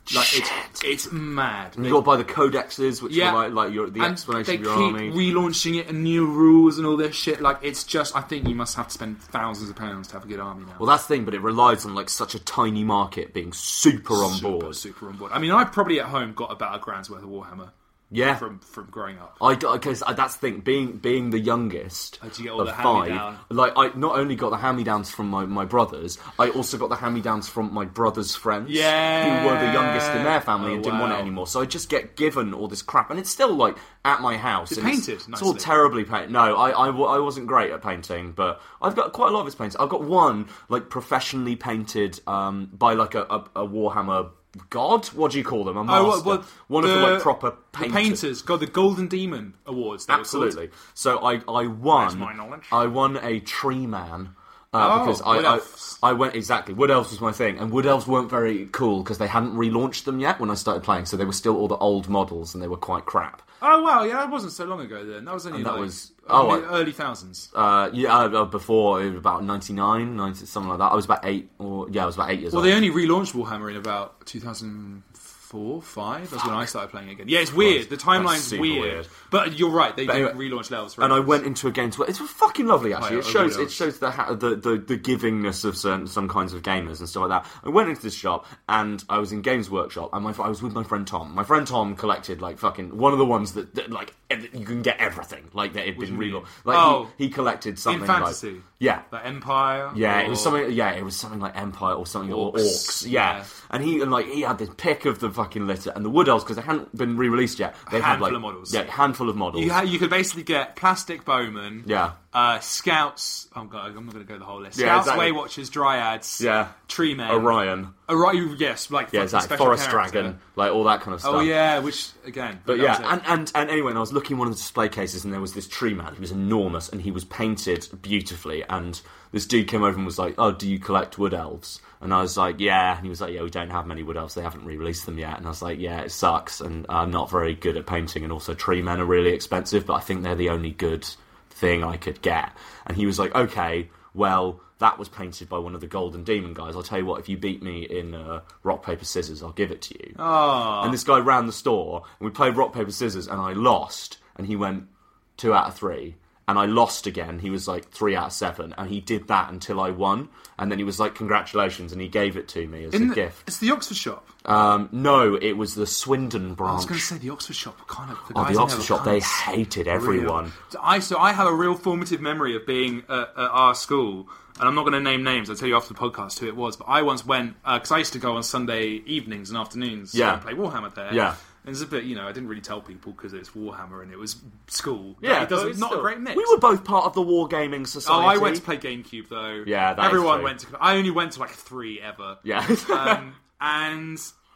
Like it's it's mad. And you got to buy the codexes, which Yeah. are like like your the And explanation they of your keep army. relaunching it and new rules and all this shit. Like it's just, I think you must have to spend thousands of pounds to have a good army now. Well, that's the thing, but it relies on like such a tiny market being super on super, board. super on board. I mean, I probably at home got about a grand's worth of Warhammer. Yeah, from from growing up. I because that's the thing. Being being the youngest Oh, did you get all of the five, hand-me-down? like I not only got the hand-me-downs from my, my brothers, I also got the hand-me-downs from my brothers' friends, Yeah. who were the youngest in their family Oh, and didn't want it wow. anymore. So I just get given all this crap, and it's still like at my house. It's and painted It's, it's all nicely. terribly painted. No, I, I, w- I wasn't great at painting, but I've got quite a lot of his paintings. I've got one like professionally painted um, by like a, a, a Warhammer. God, what do you call them? A master. Oh, well, one the, of the like proper the painters. painters got the Golden Demon Awards. They were Absolutely. called. So I, I won. Where's my knowledge? I won a tree man. Uh, Oh, because I, Wood I, Elves. I went exactly. Wood Elves was my thing, and Wood Elves weren't very cool because they hadn't relaunched them yet when I started playing, so they were still all the old models and they were quite crap. Oh wow, yeah, that wasn't so long ago then. That was only And that like was- oh, early, I- early thousands. Uh, yeah, uh, before it was about ninety-nine, ninety, something like that. I was about eight, or yeah, I was about eight years Well, old. they only relaunched Warhammer in about two thousand four, five. That's when I started playing again. Yeah, it's weird. The timeline's super weird. weird. But you're right. They But did anyway, relaunch Elves. And I went into a games. It's fucking lovely, actually. Oh, It yeah, shows Wood it shows the, ha- the the the givingness of certain some kinds of gamers and stuff like that. I went into this shop and I was in Games Workshop and my I was with my friend Tom. My friend Tom collected like fucking one of the ones that, that like ev- you can get everything like that had been do you mean? relaunched. Like Oh. he, he collected something in fantasy. like yeah. Like Empire. Yeah, or... it was something. Yeah, it was something like Empire or something or Orcs. Orcs. Yeah. Yeah. And he and like he had this pick of the fucking litter and the Wood Elves because they hadn't been re-released yet. They had handful like of models. Yeah, handful of models. You, ha- you could basically get plastic bowmen. Yeah. Uh, scouts. Oh god, I'm not going to go the whole list. Yeah, Scouts, exactly. Waywatchers, Dryads. Yeah. Tree men. Orion. Orion. Yes, like Yeah, fucking exactly. special Forest character. Dragon, like all that kind of stuff. Oh yeah, which again. But that yeah, was it. and, and, and anyway, and I was looking at one of the display cases, and there was this tree man. He was enormous, and he was painted beautifully. And this dude came over and was like, "Oh, do you collect wood elves?" And I was like, "Yeah." And he was like, "Yeah, we don't have many wood elves. They haven't re-released them yet." And I was like, "Yeah, it sucks, and I'm not very good at painting, and also tree men are really expensive, but I think they're the only good thing I could get." And he was like, "Okay, well." That was painted by one of the Golden Demon guys. I'll tell you what, if you beat me in uh, rock, paper, scissors, I'll give it to you. Oh. And this guy ran the store, and we played rock, paper, scissors, and I lost. And he went two out of three. And I lost again. He was like three out of seven. And he did that until I won. And then he was like, congratulations, and he gave it to me as In a the- gift. It's the Oxford shop. Um, no, it was the Swindon I branch. was going to say the Oxford shop. Kind of. The Oh, guys the in Oxford there shop, were they cunts. hated everyone. Real. I so I have a real formative memory of being at, at our school, and I'm not going to name names. I'll tell you after the podcast who it was. But I once went because I used to go on Sunday evenings and afternoons Yeah. and play Warhammer there. Yeah. And it's a bit, you know, I didn't really tell people because it's Warhammer and it was school. Yeah, it doesn't, but it's not still- a great mix. We were both part of the Wargaming Oh, Society. I went to play GameCube though. Yeah, that is everyone true. went to. I only went to like three ever. Yeah. um, and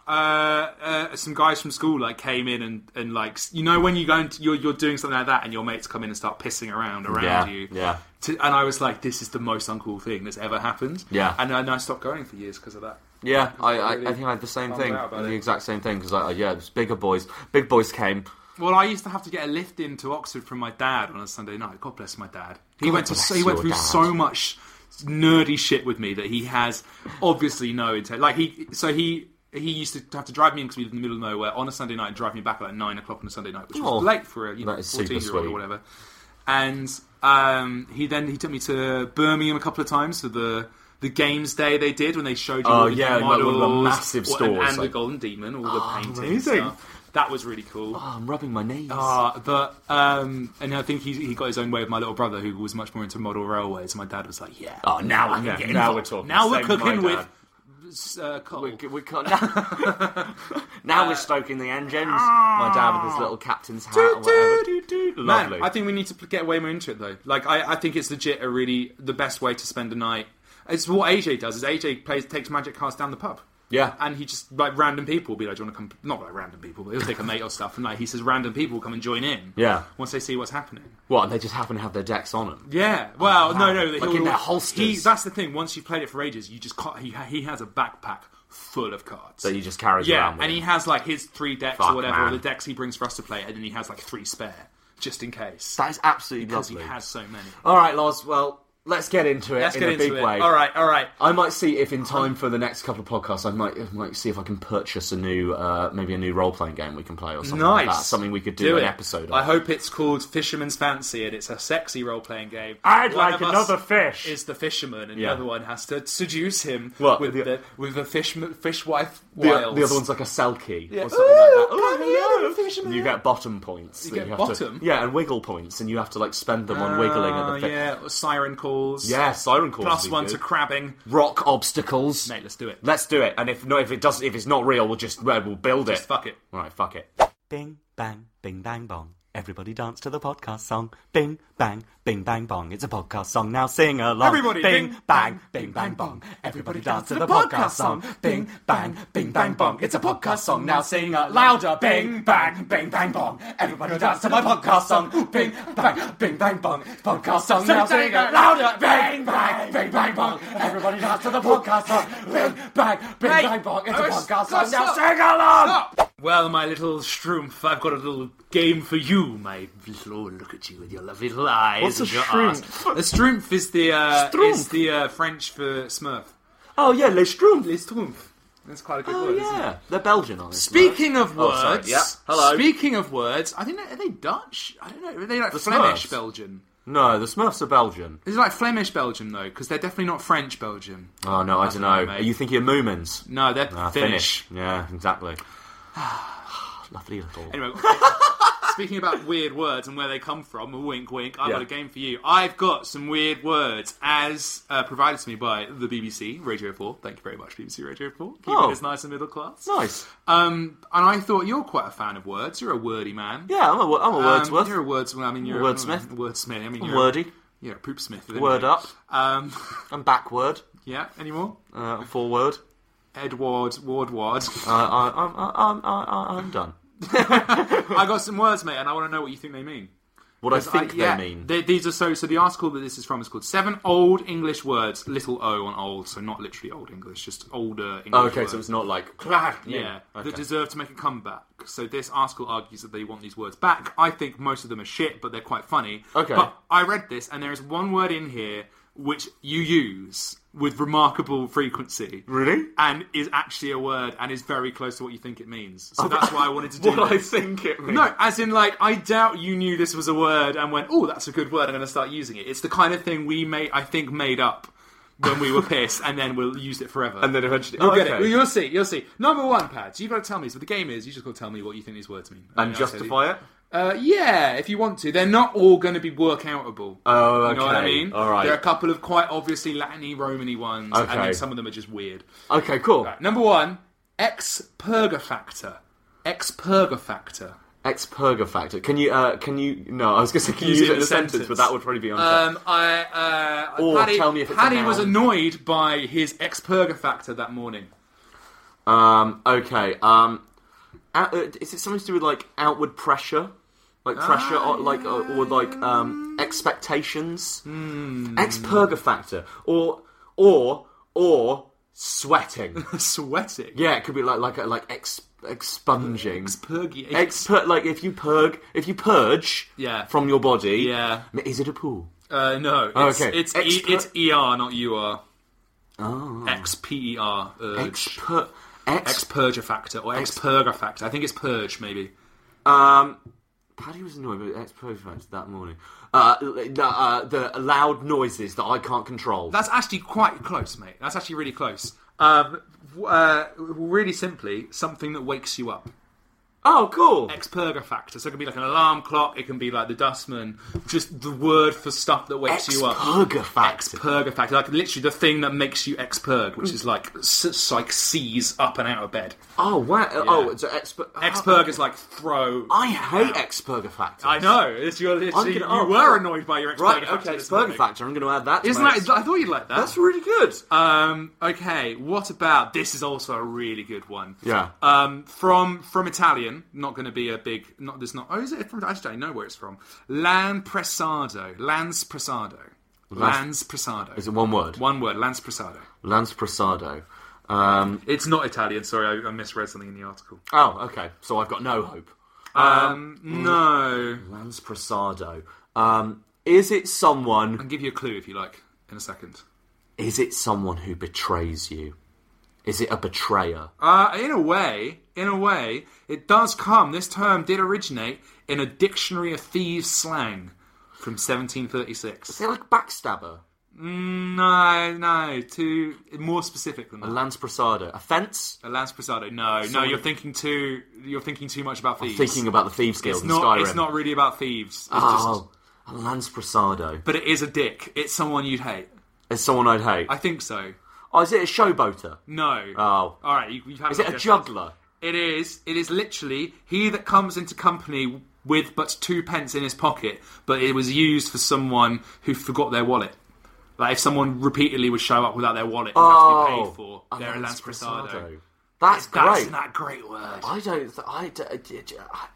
uh, uh, some guys from school like came in and, and like you know when you go into, you're you're doing something like that and your mates come in and start pissing around around Yeah, you. yeah. To, and I was like, this is the most uncool thing that's ever happened. Yeah. And then I stopped going for years because of that. Yeah, I, I, really I think I had the same bummed thing. out about The it. exact same thing, because, like, yeah, it was bigger boys. Big boys came. Well, I used to have to get a lift into Oxford from my dad on a Sunday night. God bless my dad. He God went to bless he went your through dad. so much nerdy shit with me that he has obviously no intent. Like he, so he he used to have to drive me in because we lived in the middle of nowhere on a Sunday night and drive me back at like nine o'clock on a Sunday night, which Oh, was late for a you know that is super fourteen year old or sweet. whatever. And um, he then he took me to Birmingham a couple of times for the. The games day they did when they showed you Oh, all the yeah, new like one models, of the massive or- and, stores, and the like- Golden Demon, all the Oh, paintings and amazing. stuff. That was really cool. Oh, I'm rubbing my knees. Uh, but um, and I think he he got his own way with my little brother, who was much more into model railways. And my dad was like, "Yeah, Oh, now I can yeah, get now involved. we're talking. Now we're Same with cooking my with dad. uh, coal." We, we can't, now now we're stoking the engines. My dad with his little captain's hat or whatever. Man, Lovely. I think we need to get way more into it though. Like, I, I think it's legit a really the best way to spend a night. It's what A J does. Is A J plays takes magic cards down the pub. Yeah. And he just, like, random people will be like, do you want to come? Not like random people, but he'll take a mate or stuff. And, like, he says random people will come and join in. Yeah. Once they see what's happening. What, they just happen to have their decks on them? Yeah. Well, wow. no, no. Like he'll- in their holsters. He, that's the thing. Once you've played it for ages, you just can't, he, he has a backpack full of cards. That he just carries yeah, around with and he him. has, like, his three decks Fuck, or whatever, man. or the decks he brings for us to play, and then he has, like, three spare, just in case. That is absolutely because lovely. he has so many. All right, Loz, well, let's get into it Let's in get a into big it. way. All right, all right. I might see if in time for the next couple of podcasts, I might I might see if I can purchase a new, uh, maybe a new role playing game we can play or something Nice. like that. Something we could do, Do an it. episode of. I hope it's called Fisherman's Fancy, and it's a sexy role-playing game. I'd One like of us another fish. Is the fisherman, and Yeah. the other one has to seduce him What? with The- the with the fish fishwife the, wiles. the other one's like a selkie Yeah. or something Ooh, like that. come Oh, here, hello. little fisherman. And you get bottom points. You that get have bottom? To, yeah, and wiggle points, and you have to like spend them on wiggling at the Oh, fish. yeah, siren calls. Yeah, siren calls. Plus would be one good. to crabbing. Rock obstacles. Mate, let's do it. Let's do it. And if no, if it does, if it's not real, we'll just well, we'll build Just it. fuck it. Right, fuck it. Bing, bang, bing, bang, bong. Everybody dance to the podcast song. Bing, bang, bing, bang, bong. It's a podcast song. Now sing along. Everybody, bing, bing, bang, bang, bing, bang, bong. Everybody dance to the podcast song. Bing, bang, bing, bang, bong. It's a podcast song. Now sing a louder. Bing, bang, bing, bang, bong. Everybody dance to my podcast song. Bing, bang, bing, bang, bong. Podcast song. Now sing it louder. Bing, bang, bing, bang, bong. Everybody dance to the podcast song. Bing, bang, bing, Hey, bang, bong. It's a oh, podcast stop, song. Now stop. sing along. Stop! Well, my little Strumpf, I've got a little game for you, my little. Oh, look at you with your lovely little eyes. What's a and your Strumpf? arse. A Strumpf is the uh, Strumpf. is the uh, French for Smurf. Oh yeah, les Schtroumpfs. Les Strumpf. That's quite a good Oh word, isn't it? yeah, they're Belgian, aren't they? Speaking of Oh, words, sorry. Yeah. Hello. Speaking of words, I think they, are they Dutch? I don't know. Are they like The Flemish Smurfs. Belgian? No, the Smurfs are Belgian. Is it like Flemish Belgian though? Because they're definitely not French Belgian. Oh no, I, I don't don't know. know, Are mate. you thinking of Moomins? No, they're Ah, Finnish. Yeah, exactly. Lovely little. Anyway, speaking about weird words and where they come from, wink wink, I've Yeah. got a game for you. I've got some weird words as uh, provided to me by the B B C, Radio four. Thank you very much, B B C Radio four. Keeping Oh. us nice and middle class. Nice. Um, and I thought you're quite a fan of words. You're a wordy man. Yeah, I'm a, wo- I'm a Um, Wordsworth. You're a wordsmith. I mean, you're A wordsmith. A wordsmith. I mean, I'm you're wordy. You're a poopsmith. Word anyway. up. Um, I'm backward. yeah. Any more? Uh, I'm forward. Edward Wardward. Uh, I, I'm, I'm, I'm, I'm done. I got some words, mate, and I want to know what you think they mean. What I think yeah, they mean. they- these are so. So the article that this is from is called Seven Old English Words, little O on old, so not literally old English, just older English. Oh, okay, words. so it's not like Yeah, Okay. that deserve to make a comeback. So this article argues that they want these words back. I think most of them are shit, but they're quite funny. Okay. But I read this, and there is one word in here which you use with remarkable frequency. Really? And is actually a word, and is very close to what you think it means. So that's why I wanted to do what I this. think it means. No, as in, like, I doubt you knew this was a word and went, oh, that's a good word, I'm going to start using it. It's the kind of thing we, made, I think, made up when we were pissed, and then we'll use it forever. And then eventually, You'll oh, get okay. it. Well, you'll see. You'll see. Number one, Pads, you've got to tell me. So the game is, you just got to tell me what you think these words mean. and mean, I'll tell justify you. it. Uh, yeah, if you want to. They're not all going to be work-outable. Oh, You know what I okay. mean? All right. There are a couple of quite obviously Latin-y, Roman-y ones, and Okay. then some of them are just weird. Okay, cool. Right, number one, expurgafactor. Expurgafactor. Expurgafactor. Can you? Uh, can you? No, I was going to say can you use it in a sentence, but that would probably be unfair. Um, I, uh, Or Paddy, tell me if it's a Paddy was noun. annoyed by his expurgafactor that morning. Um, okay. Um, out, uh, is it something to do with like outward pressure, like pressure, or like or, or like um expectations? Hmm. Expurgafactor, or or or sweating. Sweating. Yeah, it could be like like a, like ex, expunging. Expurgi. Expur- like if you purg, if you purge Yeah. from your body. Yeah. Is it a poo? Uh, no. Oh, It's, okay. It's, e, Expur- it's E R, not U R. Oh. X P E R. Urge. Expur- ex- Expurgafactor. Or expurgafactor. I think it's purge, maybe. Um, Paddy was annoyed with expurgafactor that morning. Uh, the, uh, the loud noises that I can't control. That's actually quite close, mate. That's actually really close. Um, w- uh, really simply, something that wakes you up. Oh, cool. Expurgafactor. So it can be like an alarm clock, it can be like the dustman, just the word for stuff that wakes you up. Expurgafactor. Expurgafactor. Like literally the thing that makes you expurg, which is like, s- like seize up and out of bed. Oh, wow. Oh, it's an expur- Expurg is like throw. I hate expurgafactor. I know. It's your, literally, gonna- oh, you were oh. annoyed by your expurgafactor. Right, okay, this morning. expurgafactor. I'm going to add that to Isn't my- that? I thought you'd like that. That's really good. Um, okay, what about this? Is also a really good one. Yeah. Um, from from Italian, not going to be a big. Not there's not. Oh, is it from? I just don't know where it's from. Lanpresado. Lanspresado. Lanspresado. Is it one word? One word. Lanspresado. Lanspresado. Um, It's not Italian. Sorry, I, I misread something in the article. oh, okay. So I've got no hope. Um, no. Lanspresado. Um, is it someone... I'll give you a clue if you like. in a second. Is it someone who betrays you? Is it a betrayer? Uh, in a way, in a way, it does come. This term did originate in a dictionary of thieves' slang from seventeen thirty-six. Is it like backstabber? Mm, no, no, too more specific than that. A lansprasado, a fence? A lansprasado. No, Someone... no, you're thinking too. You're thinking too much about thieves. I'm thinking about the thieves' guild it's in not, Skyrim. It's not really about thieves. It's oh, just... a lansprasado. But it is a dick. It's someone you'd hate. It's someone I'd hate. I think so. Oh, is it a showboater? No. Oh, all right. You, you've had is it a guesses. juggler? It is. It is literally he that comes into company with but two pence in his pocket, but it was used for someone who forgot their wallet. Like if someone repeatedly would show up without their wallet and oh, have to be paid for, a they're a lansprasado. lansprasado. That's great. That's not a great word. I don't. I, I,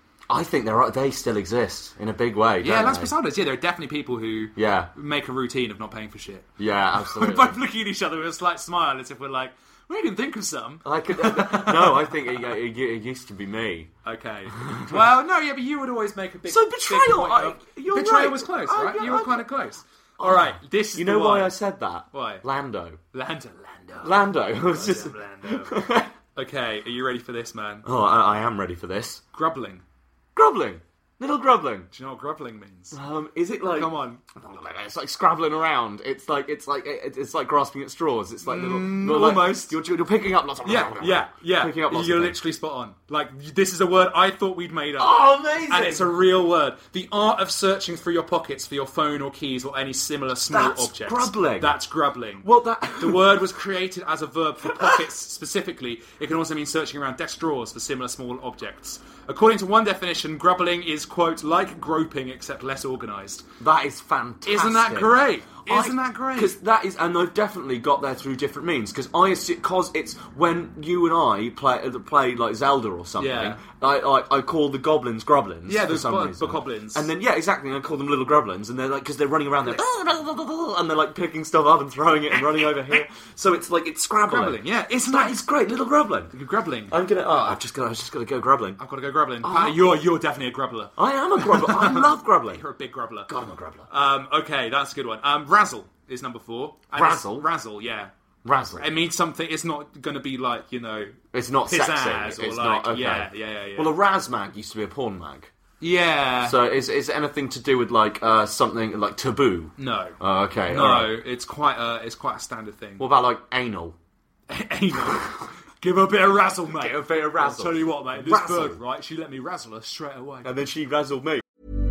I think they're they still exist in a big way. Yeah, don't lansprasados. Yeah, there are definitely people who yeah. make a routine of not paying for shit. Yeah, absolutely. We're both looking at each other with a slight smile as if we're like, we didn't think of some. I could, no, I think it, it, it used to be me. Okay. Well, no, yeah, but you would always make a big. So betrayal. Big point I, of, you're betrayal right. was close, I, right? yeah, you were I, kind of close. All right, this is you the know one. why I said that? Why? Lando. Lando. Lando. Lando. I was just... Lando. Okay, are you ready for this, man? Oh, I, I am ready for this. Grubbling. Grubbling. Little grubbling. Do you know what grubbling means? Um, is it like? Come on. It's like scrabbling around. It's like it's like it's like grasping at straws. It's like little, mm, little like, almost. You're, you're picking up lots of. Yeah, yeah, yeah. Picking up lots You're of literally spot on. Like this is a word I thought we'd made up. Oh, amazing! And it's a real word. The art of searching through your pockets for your phone or keys or any similar small That's objects. grubbling. That's grubbling. Well, that the word was created as a verb for pockets specifically. It can also mean searching around desk drawers for similar small objects. According to one definition, grubbling is, quote, like groping except less organised. That is fantastic. Isn't that great? Isn't I, that great? Because that is, and I've definitely got there through different means. Because I, because it's when you and I play play like Zelda or something. Yeah. I, I I call the goblins grublins. Yeah, for those some bo- reason. bokoblins. And then yeah, exactly. And I call them little grublins, and they're like because they're running around, they're like, and they're like picking stuff up and throwing it and running over here. So it's like it's scrabbling. Grubbling, yeah, isn't that that is great, little grublin. grubbling? I'm gonna. Oh, I've just got. I've just got to go grubbling. I've got to go grubbling. Oh. You're you're definitely a grubbler. I am a grubbler. I love grubbling. You're a big grubbler. God, I'm a grubbler. Um, okay, that's a good one. Um, razzle is number four. And Razzle? it's- Razzle, yeah. Razzle. It means something. It's not going to be like you know. It's not pizzazz sexy. or It's like not. Okay. yeah, yeah, yeah, yeah. Well, a Raz mag used to be a porn mag. yeah. So is is it anything to do with like uh, something like taboo? no. Oh, okay. no, all right. it's quite a it's quite a standard thing. What about like anal? Anal. Give her a bit of razzle, mate. Give her a bit of razzle. I'll tell you what, mate. This Razzle. bird, right? She let me razzle her straight away. And then she razzled me.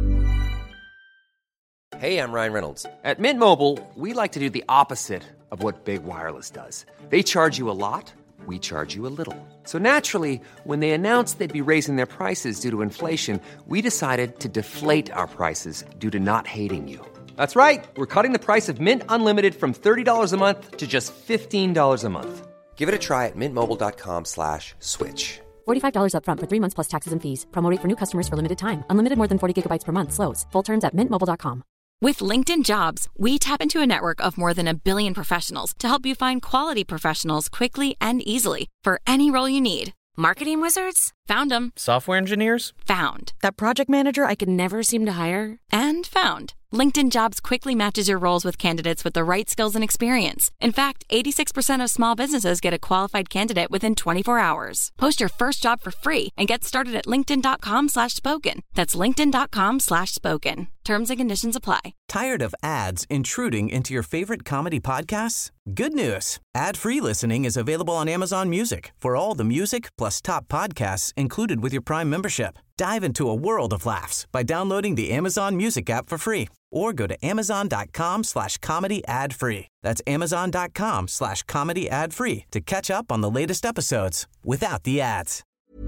Hey, I'm Ryan Reynolds. At Mint Mobile, we like to do the opposite of what Big Wireless does. They charge you a lot, we charge you a little. So naturally, when they announced they'd be raising their prices due to inflation, we decided to deflate our prices due to not hating you. That's right. We're cutting the price of Mint Unlimited from thirty dollars a month to just fifteen dollars a month. Give it a try at mintmobile.com slash switch. forty-five dollars up front for three months plus taxes and fees. Promo rate for new customers for limited time. Unlimited more than forty gigabytes per month slows. Full terms at mint mobile dot com. With LinkedIn Jobs, we tap into a network of more than a billion professionals to help you find quality professionals quickly and easily for any role you need. Marketing wizards? Found them. Software engineers? Found. That project manager I could never seem to hire? And found. LinkedIn Jobs quickly matches your roles with candidates with the right skills and experience. In fact, eighty-six percent of small businesses get a qualified candidate within twenty-four hours. Post your first job for free and get started at linkedin.com slash spoken. That's linkedin.com slash spoken. Terms and conditions apply. Tired of ads intruding into your favorite comedy podcasts? Good news. Ad-free listening is available on Amazon Music for all the music plus top podcasts included with your Prime membership. Dive into a world of laughs by downloading the Amazon Music app for free or go to amazon.com slash comedy ad free. That's amazon.com slash comedy ad free to catch up on the latest episodes without the ads.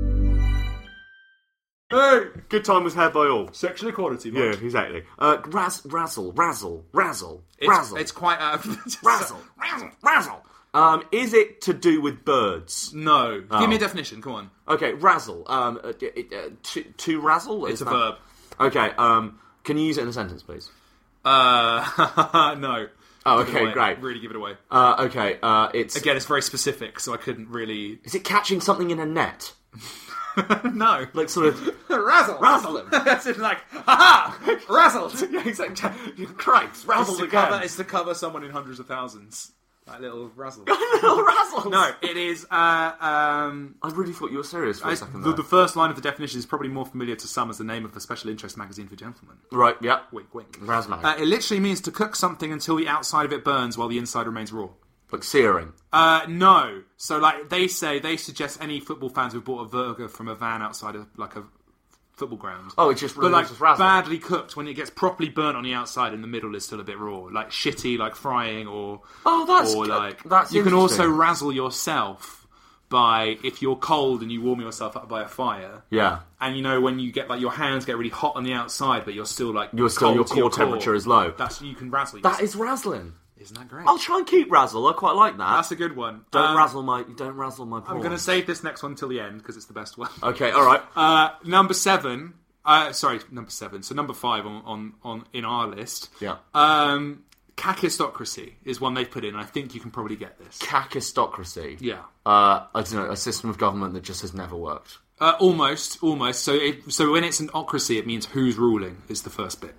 Hey, good time was had by all. Sexual equality, Yeah, mate. exactly. Uh, raz, razzle, razzle, razzle, It's, razzle, it's quite a... razzle, razzle, razzle. Um, is it to do with birds? No. Oh. Give me a definition, come on. Okay, razzle. Um, uh, uh, to, to razzle? It's Is a that- verb. Okay, um, can you use it in a sentence, please? Uh, no. Oh, Give it okay, away. great. Really give it away. Uh, okay, uh, it's... Again, it's very specific, so I couldn't really... Is it catching something in a net? No. Like, sort of... Razzle! Razzle him! That's it, like, ha-ha! Razzled! Yeah, exactly. Christ, razzled It's to, again. cover, it's to cover someone in hundreds of thousands. That little razzle. Little razzles! No, it is, uh, um... I really thought you were serious for a I- second the, there. the first line of the definition is probably more familiar to some as the name of the special interest magazine for gentlemen. Right, yeah. Wink, wink. Razmag. Uh, it literally means to cook something until the outside of it burns while the inside remains raw. Like searing. Uh, no. So, like, they say, they suggest any football fans who've bought a burger from a van outside of, like, a football ground. Oh, it's just But, like, just razzle. badly cooked, when it gets properly burnt on the outside and the middle is still a bit raw. Like, shitty, like, frying or... Oh, that's Or, good. like... That's you can also interesting. razzle yourself by, if you're cold and you warm yourself up by a fire... Yeah. And, you know, when you get, like, your hands get really hot on the outside, but you're still, like... You're still, cold your to core temperature is low. That's, you can razzle yourself. That is razzling. Isn't that great? I'll try and keep razzle. I quite like that. That's a good one. Don't Um, razzle my. Don't razzle my. I'm Porn. going to save this next one till the end because it's the best one. Okay, all right. Uh, number seven. Uh, sorry, number seven. So number five on, on, on in our list. Yeah. Um, Kakistocracy is one they've put in. I think you can probably get this. Kakistocracy. Yeah. Uh, I don't know. A system of government that just has never worked. Uh, almost, almost. So, it, so when it's an ocracy, it means who's ruling is the first bit.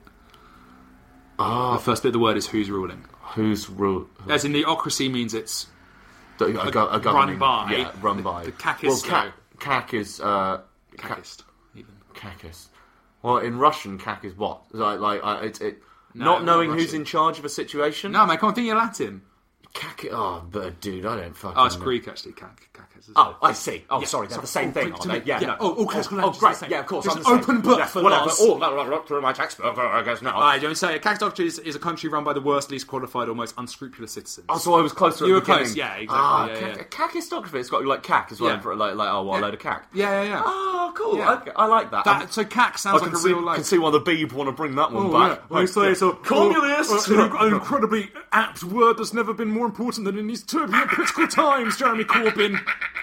Ah. The first bit of the word is who's ruling. Who's rule? As in the ocracy means it's A, a, go- a governing, by. Yeah, run by. The Kakist, Well, kak, kak is uh, kak, Kakist. Even. kakis. Well, in Russian, kak is what? Like, like uh, it's it. No, not knowing not who's Russian. in charge of a situation. No, mate, come on, think you're Latin. Kak. Oh, but dude, I don't fucking. Oh, it's know. Greek actually. Kak, kakis. isn't Oh, it? I see. Oh, Yeah, sorry, they're sorry. the same Oh, thing, to aren't me- they? Yeah, yeah. no. Oh, oh, classical oh, language is great. the same. Yeah, of course. There's I'm an the same. open book yeah, for whatever. laws. Oh, no, look through my textbook. I guess now. I don't say. Kakistocracy is, is a country run by the worst, least qualified, or most unscrupulous citizens. Oh, so I was closer. You at were the beginning. close, yeah, exactly, Ah, yeah, ca- yeah. Kakistocracy. It's got like cack as well. Yeah. For, like, like, oh, what a Yeah. load of cack. Yeah, yeah, yeah. Oh, cool. Yeah. Okay, I like that. That- Um, so Kak I sounds can like a see, real life. can see why the Beeb want to bring that one Oh, back. yeah. I say it's a communist. uh, an incredibly apt word that's never been more important than in these turbulent political times. Jeremy Corbyn.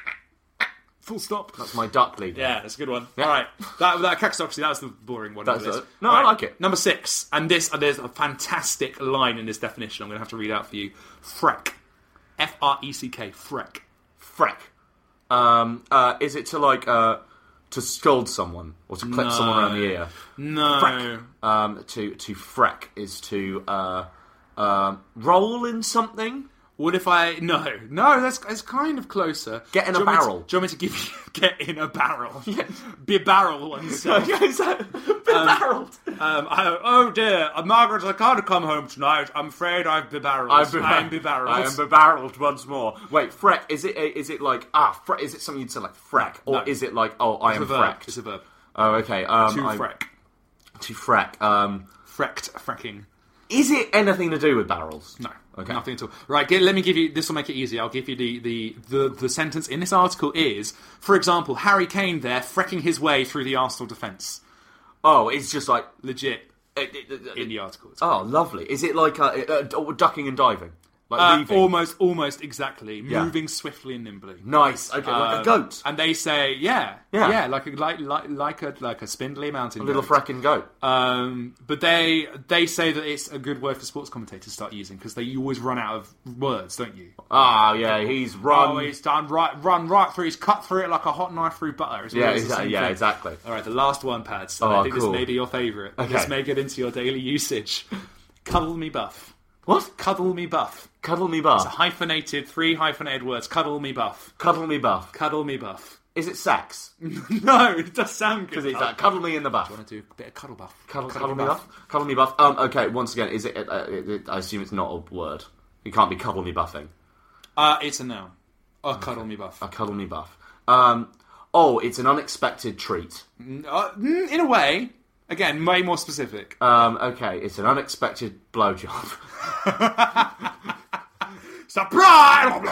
Full stop. That's my duck leader. Yeah, that's a good one. Yeah. All right, that that Kakistocracy, that was the boring one. That's of the it. list. No, All I like it. Number six, and this uh, there's a fantastic line in this definition. I'm going to have to read out for you. Freck, F R E C K, freck. Freck. Um, uh, is it to like uh, to scold someone or to clip No. someone around the ear? No, Freck. Um, to to freck is to uh, um, roll in something. What if I... No, no, that's it's kind of closer. Get in Do a you want me to- barrel. do you want me to give you... Get in a barrel. Be barrel oneself. Yeah, is that bebarreled? Um, I, oh dear, uh, Margaret, I can't come home tonight. I'm afraid I've bebarreled. I'm, I'm bebarreled. I am bebarreled once more. Wait, freck. Is it? Is it like ah? Freck, is it something you'd say like freck, or No. is it like oh I It's am a verb. frecked? It's a verb. Oh, okay. Um, To I'm- freck. To freck. Um, Frecked, frecking. is it anything to do with barrels? No. Okay. Nothing at all. Right, get, let me give you... This will make it easy. I'll give you the, the, the, the sentence in this article is, for example, Harry Kane there frecking his way through the Arsenal defence. Oh, it's just like Legit. it, it, it, In the article. It's Oh, lovely. Is it like uh, uh, uh, ducking and diving? Like Uh, leaving? almost, almost exactly. Yeah. Moving swiftly and nimbly. Nice. Okay, like a Um, goat. And they say, yeah, Yeah. yeah, like a like like like a like a spindly mountain A little goat. fracking goat. Um, but they they say that it's a good word for sports commentators to start using because they you always run out of words, don't you? Ah, yeah, he's run. Oh, he's done right, run right through. He's cut through it like a hot knife through butter. It's yeah, always the exactly. same Yeah, thing. exactly. All right, the last one, Pads. Oh, I think cool. this may be your favourite. Okay. This may get into your daily usage. Cuddle me buff. What? Cuddle me buff. Cuddle me buff. Hyphenated, three hyphenated words. Cuddle me buff. Cuddle me buff. Cuddle me buff. Is it sex? No, it does sound good. Because it's like cuddle me in the buff. I want to do a bit of cuddle buff. Cuddle, cuddle me buff. Cuddle me buff. Um, okay, once again, is it, uh, it, it? I assume it's not a word. It can't be cuddle me buffing. Uh, it's a noun. A cuddle me buff. A cuddle me buff. Um, oh, it's an unexpected treat. Uh, mm, in a way. Again, way more specific. Um, okay, it's an unexpected blowjob. Surprise!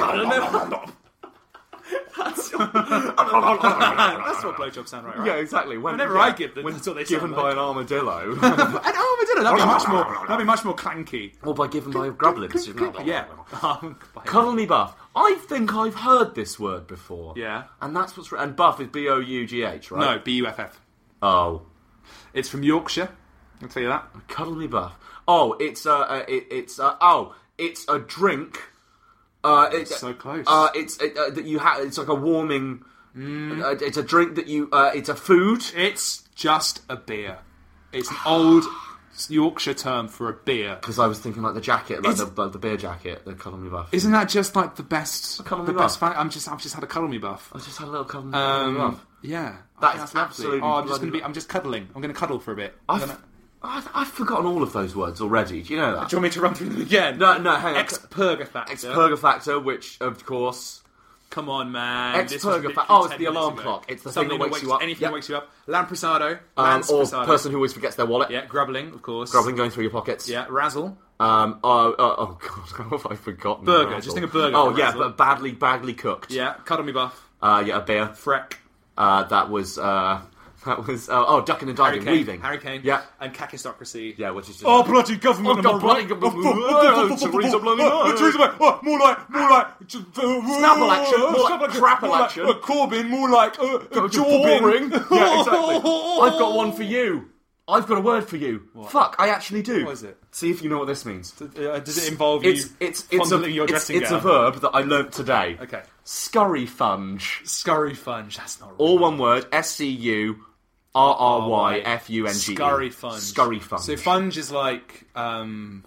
That's, That's what blowjobs sound like, right? yeah, exactly. When, Whenever yeah, I give them, when that's what they given sound by like. an armadillo, An armadillo, that'd be much more, that'd be much more clanky. or by given by a grublins. Yeah. Cuddle me buff. I think I've heard this word before. Yeah. And that's what's and buff is B O U G H, right? No, B U F F. Oh, It's from Yorkshire. I'll tell you that. cuddle me buff. Oh, it's uh, uh it, it's uh, oh, it's a drink. Uh, it's so close. Uh, it's uh, that you have. It's like a warming Mm. Uh, it's a drink that you. Uh, it's a food. It's just a beer. It's an old Yorkshire term for a beer. Because I was thinking like the jacket, like It's- the, the beer jacket, the Cuddle Me Buff. Isn't that just like the best? Cuddle the Me best. Buff. Fa- I'm just. I've just had a cuddle me buff. I just had a little Cuddle Me Um, Buff. yeah, That I think is that's lovely. absolutely Oh, I'm just bloody gonna be. lo- I'm just cuddling. I'm gonna cuddle for a bit. I'm I've, gonna- I've, I've forgotten all of those words already. Do you know that? Do you want me to run through them again? No, no, hang on. Ex-purga factor. Ex-purga factor, which of course. Come on, man. Ex-purga This was factor. literally Oh, it's ten the minutes alarm ago. clock. It's the Something thing that wakes you up. Anything Yep. that wakes you up. Lampresado. Um, or Lanspresado. person who always forgets their wallet. Yeah, grubbling, of course. Grubbling going through your pockets. Yeah, razzle. Um. Oh. Oh, oh God. How have I forgotten? Burger, Razzle? just think of burger Oh for yeah, razzle. but badly, badly cooked. Yeah, cuddle me buff. Uh. Yeah. A beer. Freck. Uh. That was. Uh. That was. Uh, oh, ducking and diving, Harry Kane. weaving. Harry Kane. Yeah. And kakistocracy. Yeah. Which is just. Oh, bloody government! Oh, bloody government. Oh, Theresa bloody Oh, May. Theresa May. Oh, more like, more like Snapple action, more like crapple more action. Like, uh, Corbyn, more like uh, uh, You're Jorbin. boring. Yeah, exactly. I've got one for you. I've got a word for you. Fuck, I actually do. What is it? See if you know what this means. Uh, does it involve It's you it's it's a fondling your it's, dressing it's a gown? verb that I learnt today. Okay. Scurry funge. Scurry funge. That's not right. All one word. S C U R R Y F U N G E. Scurry funge. Scurry funge. So funge is like um,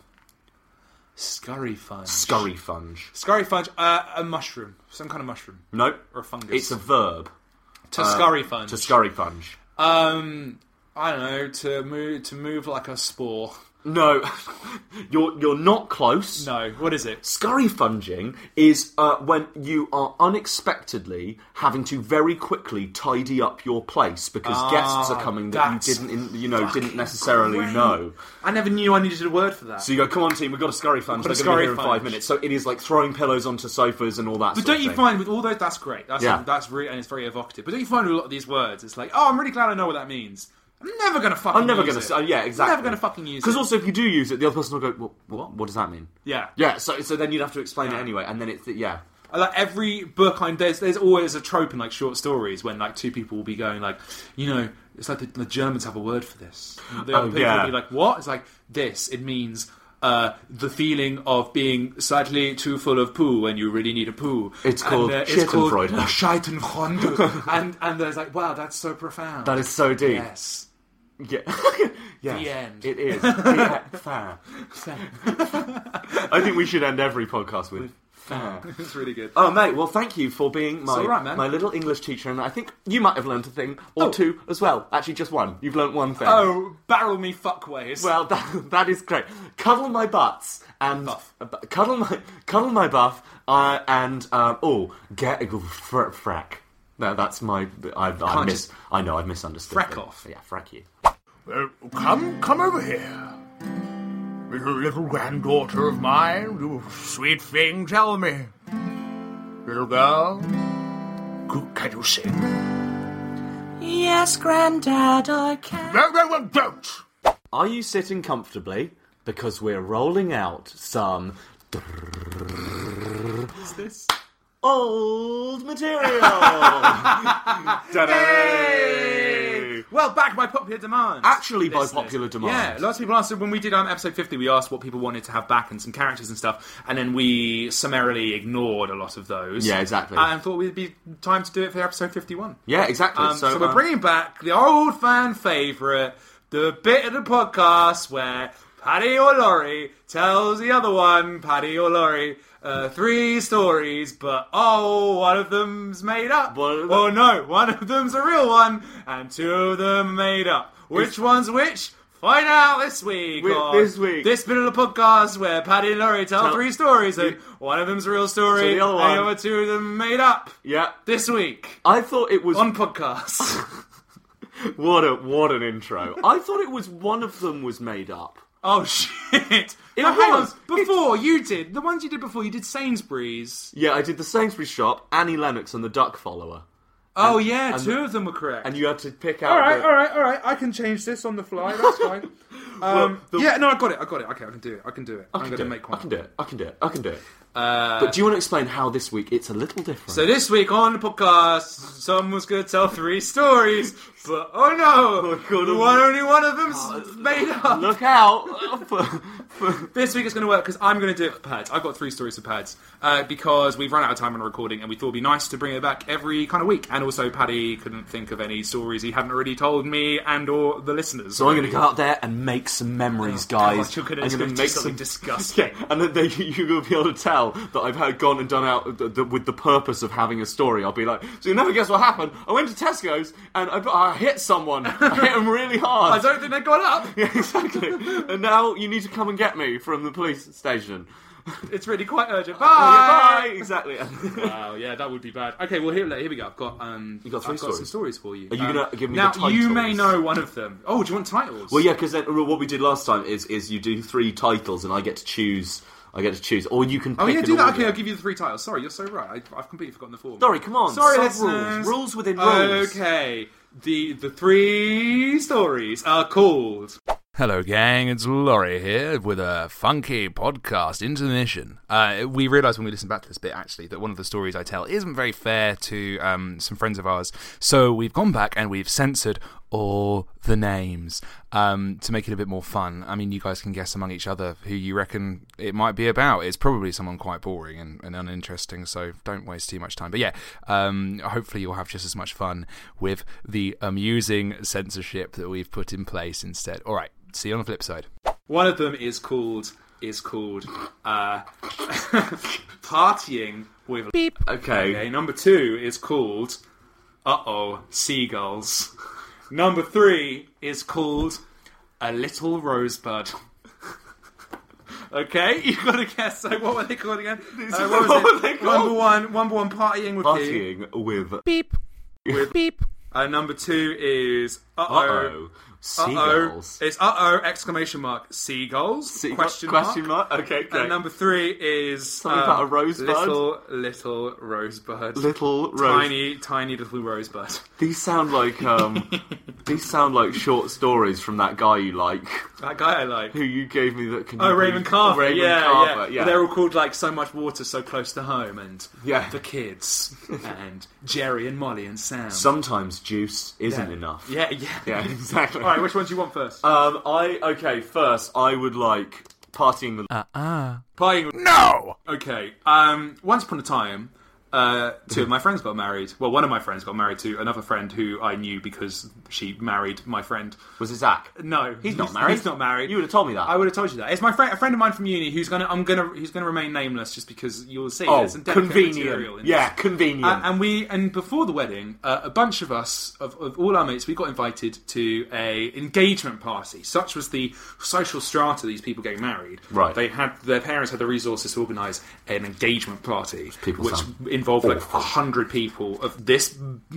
scurry funge. Scurry funge. Scurry funge. Uh, a mushroom. Some kind of mushroom. Nope. Or a fungus. It's a verb. to uh, scurry funge. To scurry funge. Um, I don't know. To move. To move like a spore. No, you're you're not close. No. What is it? Scurry funging is uh, when you are unexpectedly having to very quickly tidy up your place because Ah, guests are coming that you that's didn't, in, you know, didn't necessarily know. I never knew I needed a word for that. So you go, come on, team, we've got a scurry funge. They're going Got a to be scurry here in five funge. minutes. So it is like throwing pillows onto sofas and all that. But sort don't of you thing. find with all those, that's great. That's Yeah. that's really, and it's very evocative. But don't you find with a lot of these words, it's like, oh, I'm really glad I know what that means. I'm never gonna fucking. I'm never use going it. to. Uh, yeah, exactly. I'm never gonna fucking use it. Because also, if you do use it, the other person will go, well, what? What does that mean? yeah, Yeah. So so then you'd have to explain Yeah. it anyway, and then it's yeah. I like every book. I'm there's there's always a trope in like short stories when like two people will be going like, you know, it's like the, the Germans have a word for this. And the Oh, other people yeah. will be like, what? It's like this. It means. Uh, the feeling of being slightly too full of poo when you really need a poo. It's called and, uh, it's called Schittenfreude. Scheitenfreude. and and there's like, wow, that's so profound. That is so deep. Yes. Yeah. Yes, The end. It is. Yeah. Fair. I think we should end every podcast with fair. It's really good. Oh, mate, well, thank you for being my, all right, man. my little English teacher, and I think you might have learnt a thing or Oh. two as well. Actually, just one. You've learnt one thing. Oh, barrel me fuckways. Well, that, that is great. Cuddle my butts and Buff. uh, bu- cuddle my cuddle my buff uh, and um, oh, get a fr- frack. No, that's my. I, I Can't miss. just- I know I misunderstood. Frack it. off. Yeah, frack you. Uh, come, come over here. Little, little granddaughter of mine, you sweet thing, tell me. Little girl, c- can you sing? Yes, Grandad, I can. No, no, no, don't! Are you sitting comfortably? Because we're rolling out some What's this? old material. Hey! Well, back by popular demand. Actually, by listeners. popular demand. Yeah, lots of people asked when we did um, episode fifty. We asked what people wanted to have back and some characters and stuff, and then we summarily ignored a lot of those. Yeah, exactly. And thought it'd be time to do it for episode fifty-one. Yeah, exactly. Um, so, so we're um, bringing back the old fan favourite, the bit of the podcast where Paddy or Laurie tells the other one, Paddy or Laurie, uh, three stories, but oh, one of them's made up. One of them- Oh no, one of them's a real one, and two of them are made up. Which It's- one's which? Find out this week. Wi- on this week. This bit of the podcast where Paddy and Laurie tell, Tell- three stories, and Yeah. one of them's a real story, So the other and one- the other two of them made up. Yeah, This week I thought it was on podcast. what a what an intro. I thought it was one of them was made up. Oh shit! It No, hang on. was. Before you did the ones you did before, you did Sainsbury's. Yeah, I did the Sainsbury's shop, Annie Lennox, and the Duck Follower, Oh yeah, and two the- of them were correct. and you had to pick out. all right, the, all right, all right. I can change this on the fly. That's fine. Um, Well, the- yeah, no, I got it. I got it. Okay, I can do it. I can do it. I I'm can going do to it. make I one. can do it. I can do it. I can do it. Uh, but do you want to explain how this week it's a little different? So this week on the podcast, someone's going to tell three stories, but oh no, Oh, God. one, only one of them's made up. Look out! This week it's going to work because I'm going to do it for Pads. I've got three stories for Pads uh, because we've run out of time on the recording and we thought it'd be nice to bring it back every kind of week. And also Paddy couldn't think of any stories he hadn't already told me and or the listeners. So I'm going to go out there and make some memories, Oh, guys. God, you're gonna I'm do going to make something some disgusting. Yeah, and then they, you will be able to tell that I've had gone and done out the, the, with the purpose of having a story. I'll be like, so you never guess what happened. I went to Tesco's and I, I hit someone. I hit them really hard. I don't think they got up. Yeah, exactly. And now you need to come and get me from the police station. It's really quite urgent. Bye. Bye. Exactly. Wow, yeah, that would be bad. Okay, well here, here we go. I've got um, You got three I've got stories? some stories for you. Are you Um, gonna give me now, the titles? you may know one of them. Oh, do you want titles? Well, yeah, because what we did last time is is you do three titles and I get to choose. I get to choose, or you can. Oh pick yeah, an do that. order. Okay, I'll give you the three titles. Sorry, you're so right. I, I've completely forgotten the form. Sorry, come on. Sorry, Sub listeners. rules. Rules within rules. Okay, the the three stories are called. Hello, gang. It's Laurie here with a funky podcast intermission. Uh, we realised when we listened back to this bit, actually, that one of the stories I tell isn't very fair to um, some friends of ours. So we've gone back and we've censored all the names um, to make it a bit more fun. I mean, you guys can guess among each other who you reckon it might be about. It's probably someone quite boring and, and uninteresting, so don't waste too much time. But yeah, um, hopefully you'll have just as much fun with the amusing censorship that we've put in place instead. All right. See you on the flip side. One of them is called is called uh, partying with Beep. Okay. Okay. Number two is called uh oh seagulls. Number three is called a little rosebud. Okay, you got to guess. So what were they called again? Uh, what was What it? were they called? Number one, number one, partying with who? Partying with Beep. With Beep. Uh, number two is uh uh oh. oh seagulls. It's uh oh exclamation mark seagulls Se- question, question mark. Okay, great. And number three is Something um, about a rosebud? Little little rosebud. Little rose. Tiny tiny little rosebud. These sound like um, these sound like short stories from that guy you like, That guy I like. who you gave me that. Can Oh, you Raymond read- Carver. Raymond yeah, Carver. yeah, yeah. They're all called like So Much Water, So Close to Home, and Yeah. The Kids, and Jerry and Molly and Sam. Sometimes juice isn't yeah. enough. Yeah, yeah, Yeah, exactly. All right, which one do you want first? Um, I okay. First, I would like partying with. Uh-uh. Playing. No! Okay. Um, once upon a time, uh, two of my friends got married. Well, one of my friends got married to another friend who I knew because she married my friend. Was it Zach? No, He's not married. He's not married. You would have told me that. I would have told you that. It's my friend, a friend of mine from uni, who's gonna, I'm gonna, who's gonna remain nameless just because you'll see. Oh, there's some delicate material convenient. in Yeah, this. convenient. Uh, and we, and before the wedding, uh, a bunch of us, of, of all our mates, we got invited to a engagement party. Such was the social strata of these people getting married. Right. They had their parents had the resources to organise an engagement party, People which sound involved like a awful. hundred people of this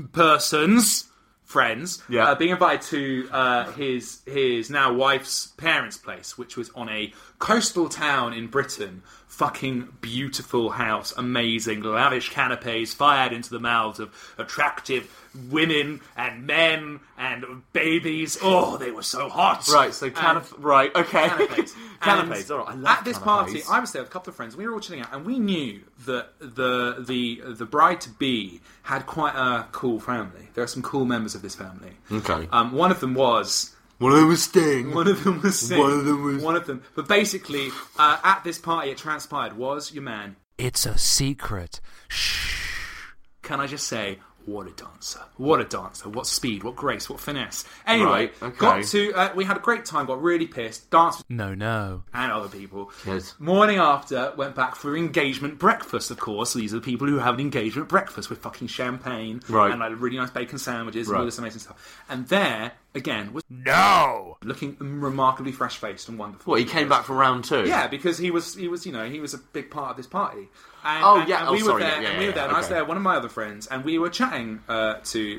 person's friends, Yeah. uh, being invited to uh, his his now wife's parents' place, which was on a coastal town in Britain. Fucking beautiful house, amazing, lavish canapes fired into the mouths of attractive women and men and babies. Oh, they were so hot. Right, so canap- right, okay. Canapes. Canapes, And all right, I love At this canapes. party, I was there with a couple of friends. We were all chilling out, and we knew that the the the bride to be had quite a cool family. There are some cool members of this family. Okay. Um, one of them was. One of them was Sting. One of them was Sting. One of them was- One of them. But basically, uh, at this party, it transpired was your man. It's a secret. Shh. Can I just say, what a dancer. What a dancer. What speed, what grace, what finesse. Anyway, Right, okay. got to, uh, we had a great time, got really pissed, danced with No, no. and other people. Yes. Morning after, went back for engagement breakfast, of course. These are the people who have an engagement breakfast with fucking champagne Right. and like really nice bacon sandwiches and Right. all this amazing stuff. And there, again, was No! looking remarkably fresh-faced and wonderful. What, he came back from round two? Yeah, because he was, he was, you know, he was a big part of this party. And, Oh, and, yeah. and Oh, we were sorry. there, Yeah, yeah, and we were yeah, there, and okay. I was there, one of my other friends, and we were chatting uh, to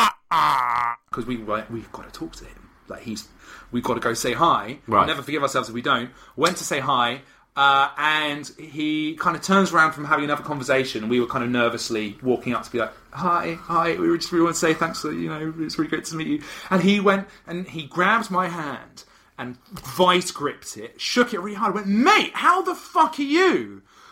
because we were, we've got to talk to him. Like he's, we've got to go say hi. Right. We'll never forgive ourselves if we don't. Went to say hi, uh, and he kind of turns around from having another conversation, and we were kind of nervously walking up to be like, "Hi, hi." We were just really want to say thanks. For, you know, it's really great to meet you. And he went and he grabbed my hand and vice gripped it, shook it really hard. Went, "Mate, how the fuck are you?"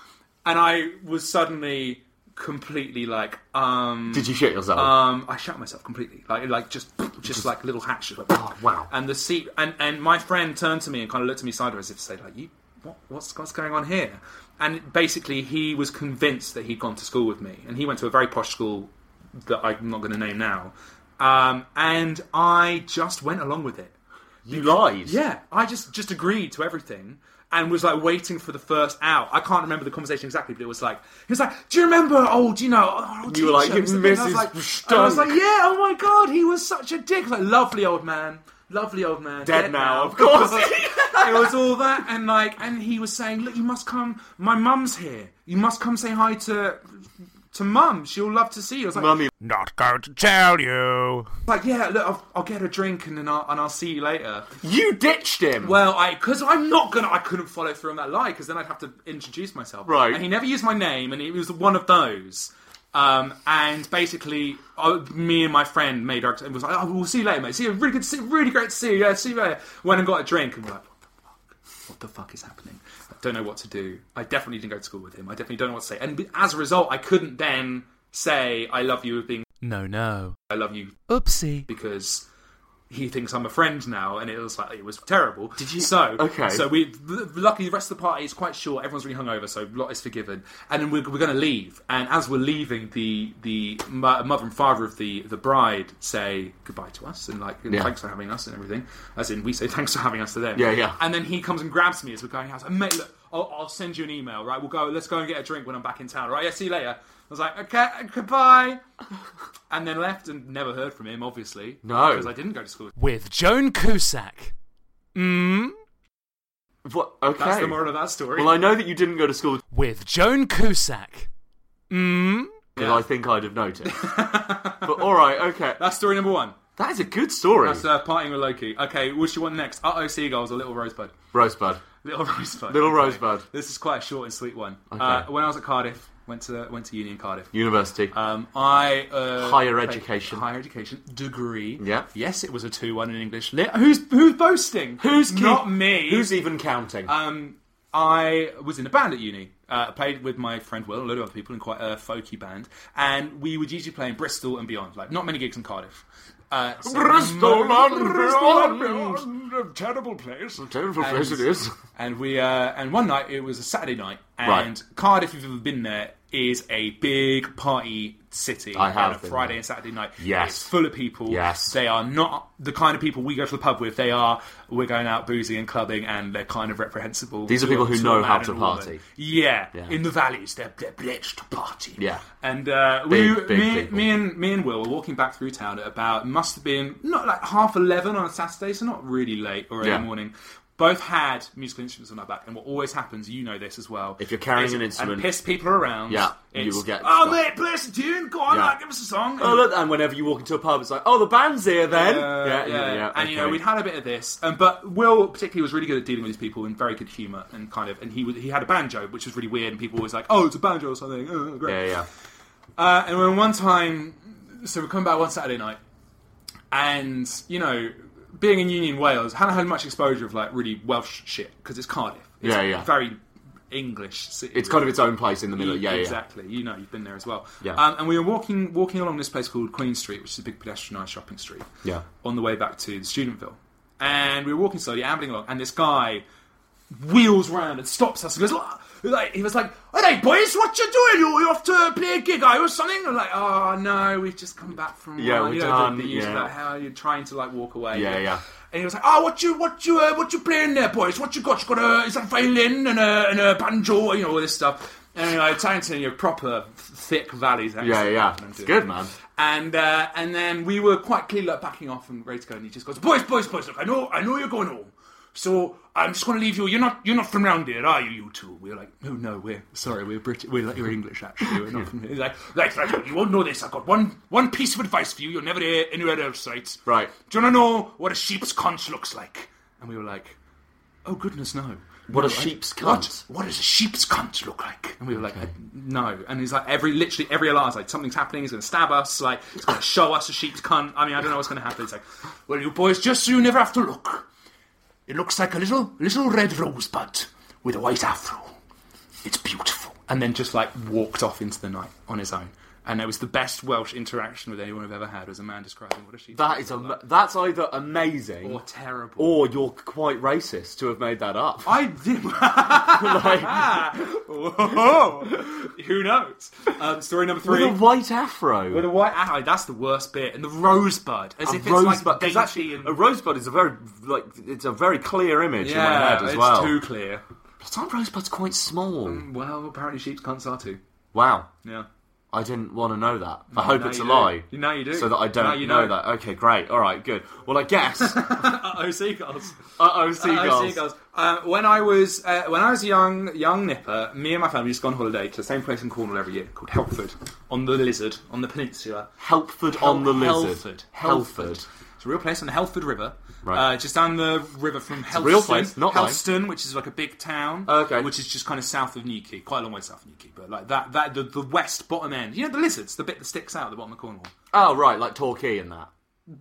and I was suddenly completely like, um... Did you shit yourself? Um, I shut myself completely. Like, like just, just, just like little hatch. Like, oh, wow. And the seat, and, and my friend turned to me and kind of looked at me sideways as if to say, like, you, what, what's, what's going on here? And basically, he was convinced that he'd gone to school with me, and he went to a very posh school that I'm not going to name now. Um, and I just went along with it. You lied? Yeah, I just, just agreed to everything. And was like waiting for the first out. I can't remember the conversation exactly, but it was like he was like, "Do you remember old, you know, old you were like, teacher?" Missus I was like, Stunk. I was like, "Yeah, oh my god, he was such a dick." I was like, lovely old man, lovely old man, dead, dead now, now, of course. It was all that, and like, and he was saying, "Look, you must come. My mum's here. You must come say hi to." To mum, she'll love to see you. I was like, Mummy, not going to tell you. Like, yeah, look, I'll, I'll get a drink and then I'll, and I'll see you later. You ditched him. Well, I because I'm not gonna. I couldn't follow through on that lie because then I'd have to introduce myself. Right. And he never used my name, and it was one of those. Um, and basically, I, me and my friend made our. It was like, oh, we'll see you later, mate. See you. Really good. To see, really great to see you. Yeah, see you later. Went and got a drink, and we're like, what the fuck? What the fuck is happening? I don't know what to do. I definitely didn't go to school with him. I definitely don't know what to say. And as a result, I couldn't then say I love you with being no no I love you oopsie because he thinks I'm a friend now, and it was like it was terrible. Did you? So okay. So we luckily the rest of the party is quite short. Everyone's really hungover, so a lot is forgiven. And then we're, we're going to leave. And as we're leaving, the the mother and father of the the bride say goodbye to us and like yeah. thanks for having us and everything. As in, we say thanks for having us to them. Yeah, yeah. And then he comes and grabs me as we're going out. And mate, look, I'll, I'll send you an email. Right, we'll go. Let's go and get a drink when I'm back in town. Right, yeah. See you later. I was like, okay, goodbye. And then left and never heard from him, obviously. No. Because I didn't go to school. With Joan Cusack. Mm? What? Okay. That's the moral of that story. Well, I know that you didn't go to school with Joan Cusack. Mm? Because Yeah. I think I'd have noticed. But alright, okay. That's story number one. That is a good story. That's uh, partying with Loki. Okay, what do you want next? Uh-oh, seagulls or Little Rosebud? Rosebud. Little Rosebud. Little Okay. Rosebud. This is quite a short and sweet one. Okay. Uh, when I was at Cardiff, went to went to uni in Cardiff. University. Um, I uh, Higher played- education. Higher education degree. Yeah. Yes, it was a two one in English lit. Who's who's boasting? Who's keep- not me? Who's even counting? Um, I was in a band at uni. Uh, I played with my friend Will, a load of other people in quite a folky band, and we would usually play in Bristol and beyond. Like not many gigs in Cardiff. Uh, so Bristol and Bristol beyond. a terrible place. A terrible And- place it is. And we uh, and one night it was a Saturday night, and Right. Cardiff, if you've ever been there, is a big party city. I have on a been Friday there. and Saturday night. Yes. It's full of people. Yes. They are not the kind of people we go to the pub with. They are we're going out boozing and clubbing, and they're kind of reprehensible. These are to people a- who to a know man how and to a woman. party. Yeah. Yeah. In the valleys, they're they're blessed to party. Yeah. And uh, Big, we, big me, people. me and me and Will were walking back through town at about must have been not like half eleven on a Saturday, so not really late or early Yeah. morning. Both had musical instruments on our back, and what always happens, you know this as well. If you're carrying is- an instrument- and piss people around, Yeah, you it's, will get Oh stuff. mate, play us a tune. Go on, Yeah. like, give us a song. Oh, look, and whenever you walk into a pub, it's like, oh, the band's here then. Uh, yeah, yeah, yeah. And you know, okay. we'd had a bit of this, um, but Will particularly was really good at dealing with these people in very good humour and kind of, and he was, he had a banjo, which was really weird, and people were always like, "Oh, it's a banjo or something." Oh, great. Yeah, yeah. Uh, and when one time, so we're coming back one Saturday night, and you know, being in Union Wales, hadn't had much exposure of like really Welsh shit because it's Cardiff. It's Yeah, yeah. Very English city. It's kind of its own place in the middle. Yeah, yeah. exactly. You know, you've been there as well. Yeah. Um, and we were walking walking along this place called Queen Street, which is a big pedestrianised shopping street. Yeah. On the way back to the Studentville, and we were walking slowly, ambling along, and this guy wheels round and stops us and goes, "Look," like he was like, "Hey boys, what you doing? You you off to play a gig, are you, or something?" And I'm like, "Oh no, we've just come back from Yeah, uh, we're you know, done, The, the usual, yeah. like, how you're trying to like walk away." Yeah, yeah. And he was like, "Oh, what you, what you, uh, what you playing there, boys? What you got? You got a, is that a violin and a, and a banjo, you know, all this stuff." And you know, it's Anthony, your proper thick valleys. Yeah, yeah. It's good, man. And uh, and then we were quite clearly like backing off and ready to go, and he just goes, "Boys, boys, boys! Look, I know, I know you're going home. So I'm just going to leave you. You're not, you're not from round here, are you? You two?" We were like, "No, no, we're sorry, we're British. We're, like, we're English, actually. We're not from here." He's like, "Right, right, you won't know this. I've got one, one piece of advice for you. You'll never hear anywhere else, right? Right. Do you want to know what a sheep's cunt looks like?" And we were like, "Oh goodness, no." What No, a I- sheep's What? cunt? What does a sheep's cunt look like? And we were like, no. And he's like, every literally every alarm is like, something's happening. He's going to stab us. Like, he's going to show us a sheep's cunt. I mean, I don't know what's going to happen. He's like, "Well, you boys, just so you never have to look. It looks like a little little red rosebud with a white afro. It's beautiful. and then just like walked off into the night on his own. And it was the best Welsh interaction with anyone I've ever had. Was a man describing what a sheep. That is a like. That's either amazing or terrible, or you're quite racist to have made that up. I did. like, who knows? Um, story number three. With a white afro. With a white afro. That's the worst bit. And the rosebud, as a if rosebud, it's like dainty actually, and... a rosebud is a very like it's a very clear image yeah, in my head as it's well. Too clear. But aren't rosebuds quite small? Um, well, apparently sheep's cunts are too. Wow. Yeah. I didn't want to know that. I No, hope now it's a you lie. do. Now you do. So that I don't Now you know. know. that. Okay, great. All right, good. Well, I guess. Uh-oh, seagulls. Uh-oh, seagulls. Uh-oh, seagulls. Uh, when I was uh, when I was a young young nipper, me and my family used to go on holiday to the same place in Cornwall every year called Helpford on the Lizard on the peninsula. Helpford Hel- on the Lizard. Helford. Helpford. Helford. It's a real place on the Helford River. Right. Uh, just down the river from Helston. a real place, not mine. Helston, which is like a big town. Okay. Which is just kind of south of Newquay, quite a long way south of Newquay, but like that, that the, the west bottom end. You know the lizards, the bit that sticks out at the bottom of Cornwall. Oh, right, like Torquay and that.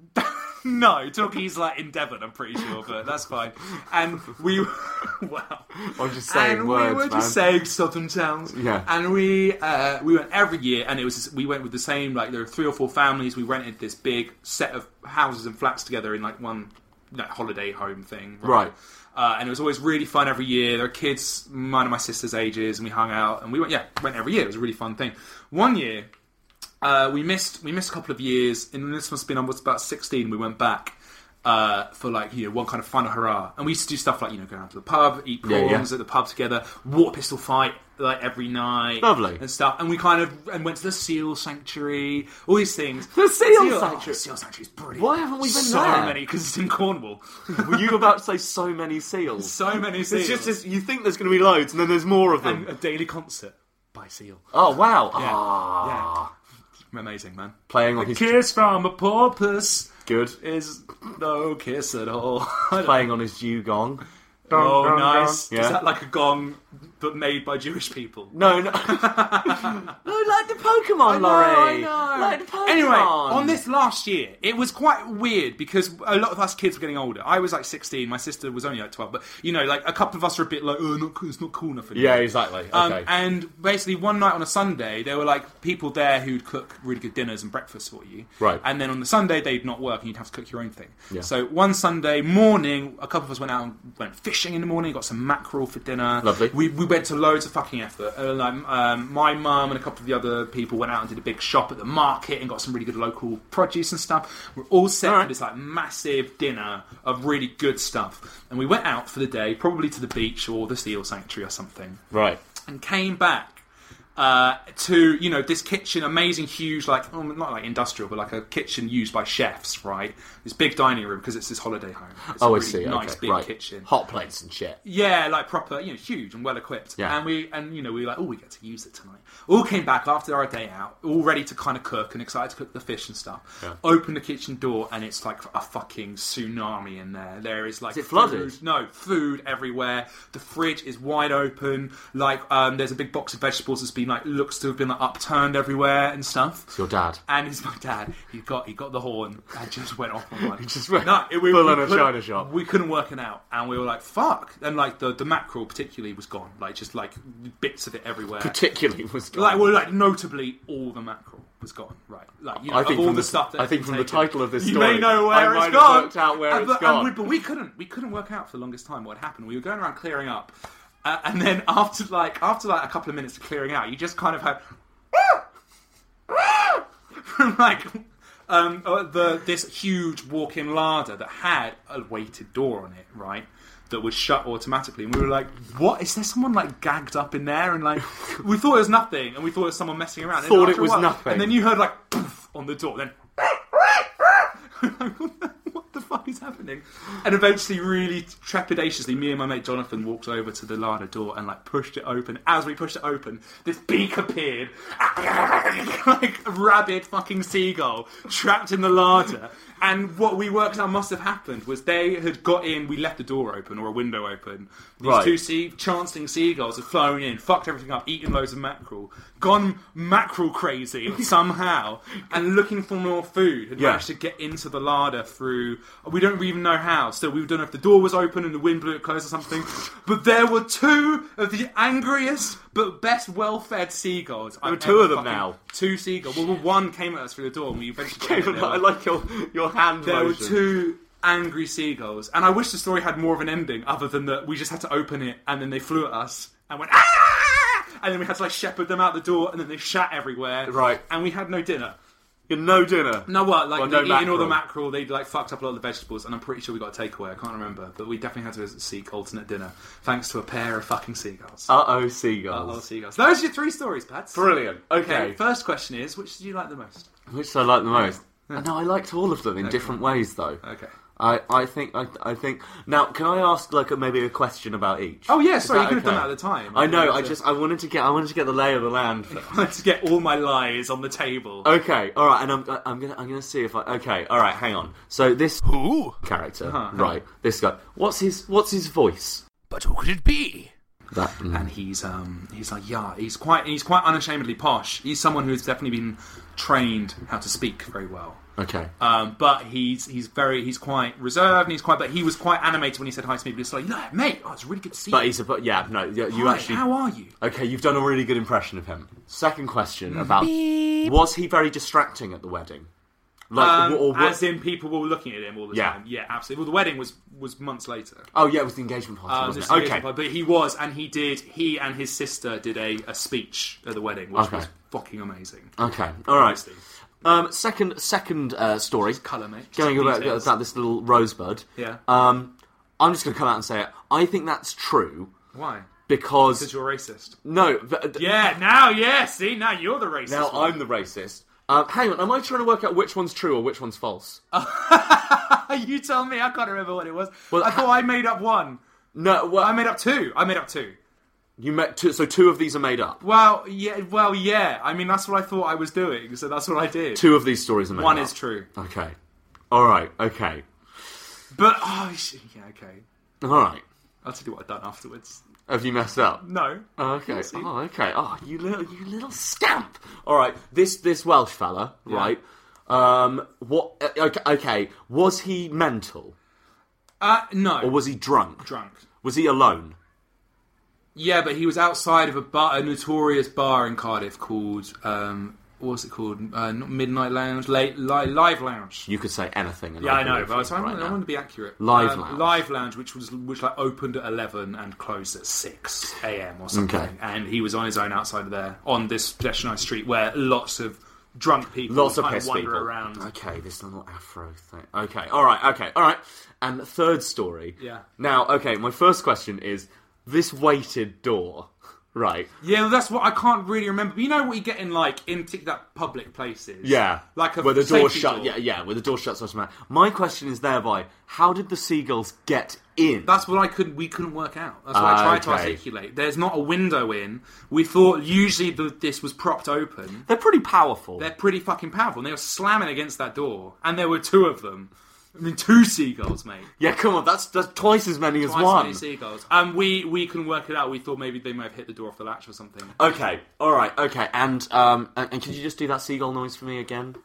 No, Torquay's like in Devon, I'm pretty sure, but that's fine. And we, wow, I'm just saying and words, we were man. just saying southern towns. Yeah. And we uh, we went every year, and it was we went with the same like there were three or four families. We rented this big set of houses and flats together in like one like, holiday home thing. Right. Uh, and it was always really fun every year. There were kids, mine and my sister's ages, and we hung out, and we went yeah went every year. It was a really fun thing. One year. Uh, we missed we missed a couple of years, and this must have been I was about sixteen. We went back uh, for like you know one kind of fun hurrah, and we used to do stuff like you know go down to the pub, eat prawns Yeah, yeah. at the pub together, water pistol fight like every night, Lovely. and stuff. And we kind of and went to the seal sanctuary, all these things. The seal sanctuary? oh, the seal sanctuary is brilliant. Why haven't we been so there? many because it's in Cornwall. Were you about to say so many seals? So many seals. It's just, just you think there's going to be loads, and then there's more of them. And a daily concert by Seal. Oh wow! Yeah, Ah. yeah. Amazing, man. Playing on a his kiss from a porpoise good is no kiss at all. playing on his dugong. Oh, dun, nice. dun. Is Yeah. that like a gong, but made by Jewish people? No, no, no, like the Pokemon, I know, Laurie. I know. Like the Pokemon. Anyway, on this last year, it was quite weird because a lot of us kids were getting older. I was like sixteen, my sister was only like twelve, but you know, like a couple of us were a bit like, oh, not cool, it's not cool enough anymore. Yeah, exactly. Okay. Um, and basically, one night on a Sunday, there were like people there who'd cook really good dinners and breakfast for you. Right. And then on the Sunday, they'd not work and you'd have to cook your own thing. Yeah. So one Sunday morning, a couple of us went out and went fishing in the morning, got some mackerel for dinner. Lovely. We, we went to loads of fucking effort. Uh, like, um, my mum and a couple of the other people went out and did a big shop at the market and got some really good local produce and stuff. We're all set All right. for this like massive dinner of really good stuff. And we went out for the day, probably to the beach or the seal sanctuary or something. Right. And came back uh, to, you know, this kitchen, amazing, huge, like, oh, not like industrial, but like a kitchen used by chefs, right? This big dining room, because it's this holiday home. It's Oh, a I really see. nice Okay, big right. kitchen. Hot plates and shit. Yeah, like proper, you know, huge and well equipped. Yeah. And we, and you know, we were like, oh, we get to use it tonight. All came back after our day out, all ready to kind of cook and excited to cook the fish and stuff. Yeah. Open the kitchen door and it's like a fucking tsunami in there. There is like Is it flooded? food- no, food everywhere. The fridge is wide open. Like, um, there's a big box of vegetables that's been like looks to have been like upturned everywhere and stuff. It's your dad. And it's my dad. He got he got the horn and just went off on one. He just went no, it, we, full we on a couldn't- china shop. We couldn't work it out, and we were like, "Fuck!" And like the the mackerel particularly was gone, like just like bits of it everywhere. Particularly was gone. Like, well, like notably all the mackerel was gone. Right, like you know, I think of all from the, the- stuff. That I think had from been the taken. title of this you story, may know where I it's might have gone. worked out where And it's but, gone. And we, but we couldn't. We couldn't work out for the longest time what had happened. We were going around clearing up, uh, and then after like after like a couple of minutes of clearing out, you just kind of had from like. Um, uh, the this huge walk-in larder that had a weighted door on it, right? That would shut automatically, and we were like, "What is there? Someone like gagged up in there?" And like, we thought it was nothing, and we thought it was someone messing around. And Thought after it was a while- nothing. and then you heard like poof on the door. Then what the fuck is happening? And eventually, really trepidatiously, me and my mate Jonathan walked over to the larder door and like pushed it open. As we pushed it open, this beak appeared, like a rabid fucking seagull trapped in the larder. And what we worked out must have happened was they had got in. We left the door open or a window open. These Right. two sea- chancing seagulls had flown in, fucked everything up, eaten loads of mackerel, gone mackerel crazy somehow, and looking for more food, had Yeah. managed to get into the larder through We don't even know how. So we don't know if the door was open and the wind blew it closed or something. But there were two of the angriest but best well-fed seagulls. There were two of them fucking, now. Two seagulls. Well, one came at us through the door and we eventually... Came I like your, your hand There motion. were two angry seagulls. And I wish the story had more of an ending other than that we just had to open it and then they flew at us and went, ah! And then we had to like shepherd them out the door and then they shat everywhere. Right. And we had no dinner. You had no dinner? No, what? Like, well, no eating all the mackerel. mackerel, they like fucked up a lot of the vegetables, and I'm pretty sure we got a takeaway. I can't remember, but we definitely had to seek alternate dinner thanks to a pair of fucking seagulls. Uh oh, seagulls. Uh oh, seagulls. Those are your three stories, Pats. Brilliant. Okay. okay. First question is, which did you like the most? Which did I like the most? Yeah. No, I liked all of them in okay. different ways, though. Okay. I, I think I, I think now. Can I ask like a, maybe a question about each? Oh yeah, sorry, you could okay? have done that at the time. I know. I to... just I wanted to get I wanted to get the lay of the land. I wanted to get all my lies on the table. Okay, all right, and I'm I'm gonna I'm gonna see if I okay. All right, hang on. So this who character, uh-huh. right? This guy. What's his What's his voice? But who could it be? That, mm. And he's um he's like yeah he's quite he's quite unashamedly posh. He's someone who's definitely been trained how to speak very well. Okay. Um, but he's he's very he's quite reserved and he's quite but he was quite animated when he said hi to me. But he's like, yeah, mate, oh, it's really good to see but you. He's a, but yeah, no, you, you hi, actually. How are you? Okay, you've done a really good impression of him. Second question about Beep. Was he very distracting at the wedding? Like, um, or, or, as in people were looking at him all the yeah. time. Yeah, absolutely. Well, the wedding was was months later. Oh yeah, it was the engagement party, um, wasn't it? Okay, party, but he was, and he did. He and his sister did a, a speech at the wedding, which okay. was fucking amazing. Okay, all right. Honestly. Um, second, second uh, story. Colour, mate. Going about, about this little rosebud. Yeah. Um, I'm just going to come out and say it. I think that's true. Why? Because because you're racist. No. But, yeah. Now, yeah. See, now you're the racist. Now one. I'm the racist. Uh, hang on. Am I trying to work out which one's true or which one's false? You tell me. I can't remember what it was. Well, I thought ha- I made up one. No. Well, I made up two. I made up two. You met two, so two of these are made up. Well, yeah, well, yeah. I mean, that's what I thought I was doing, so that's what I did. Two of these stories are made One up. One is true. Okay. All right. Okay. But oh, yeah, okay. All right. I'll tell you what I've done afterwards. Have you messed up? No. Oh, okay. Oh, okay. Oh, you little, you little scamp. All right. This this Welsh fella, yeah. right? Um, what? Okay, okay. Was he mental? Uh, no. Or was he drunk? Drunk. Was he alone? Yeah, but he was outside of a bar, a notorious bar in Cardiff called, um, what's it called? Uh, not Midnight Lounge, late, li- Live Lounge. You could say anything. Yeah, I know, but I, was, right I, I want to be accurate. Live um, Lounge. Live Lounge, which was which like opened at eleven and closed at six a.m. or something. Okay. And he was on his own outside of there, on this pedestrianised street where lots of drunk people lots kind of of wander people. around. Okay, this little afro thing. Okay, all right, okay, all right. And the third story. Yeah. Now, okay, my first question is, this weighted door... Right. Yeah, well, that's what I can't really remember. But you know what you get in like in that public places. Yeah. Like a where the door shut. Door. Yeah, yeah. Where the door shuts automatically. My question is thereby, how did the seagulls get in? That's what I couldn't. We couldn't work out. That's what uh, I tried okay. to articulate. There's not a window in. We thought usually the, this was propped open. They're pretty powerful. They're pretty fucking powerful. And they were slamming against that door, and there were two of them. I mean, two seagulls, mate. Yeah, come on, that's, that's twice as many twice as one. Twice as many seagulls. And we, we couldn't work it out. We thought maybe they might have hit the door off the latch or something. Okay, alright, okay. And um, and, and could you just do that seagull noise for me again?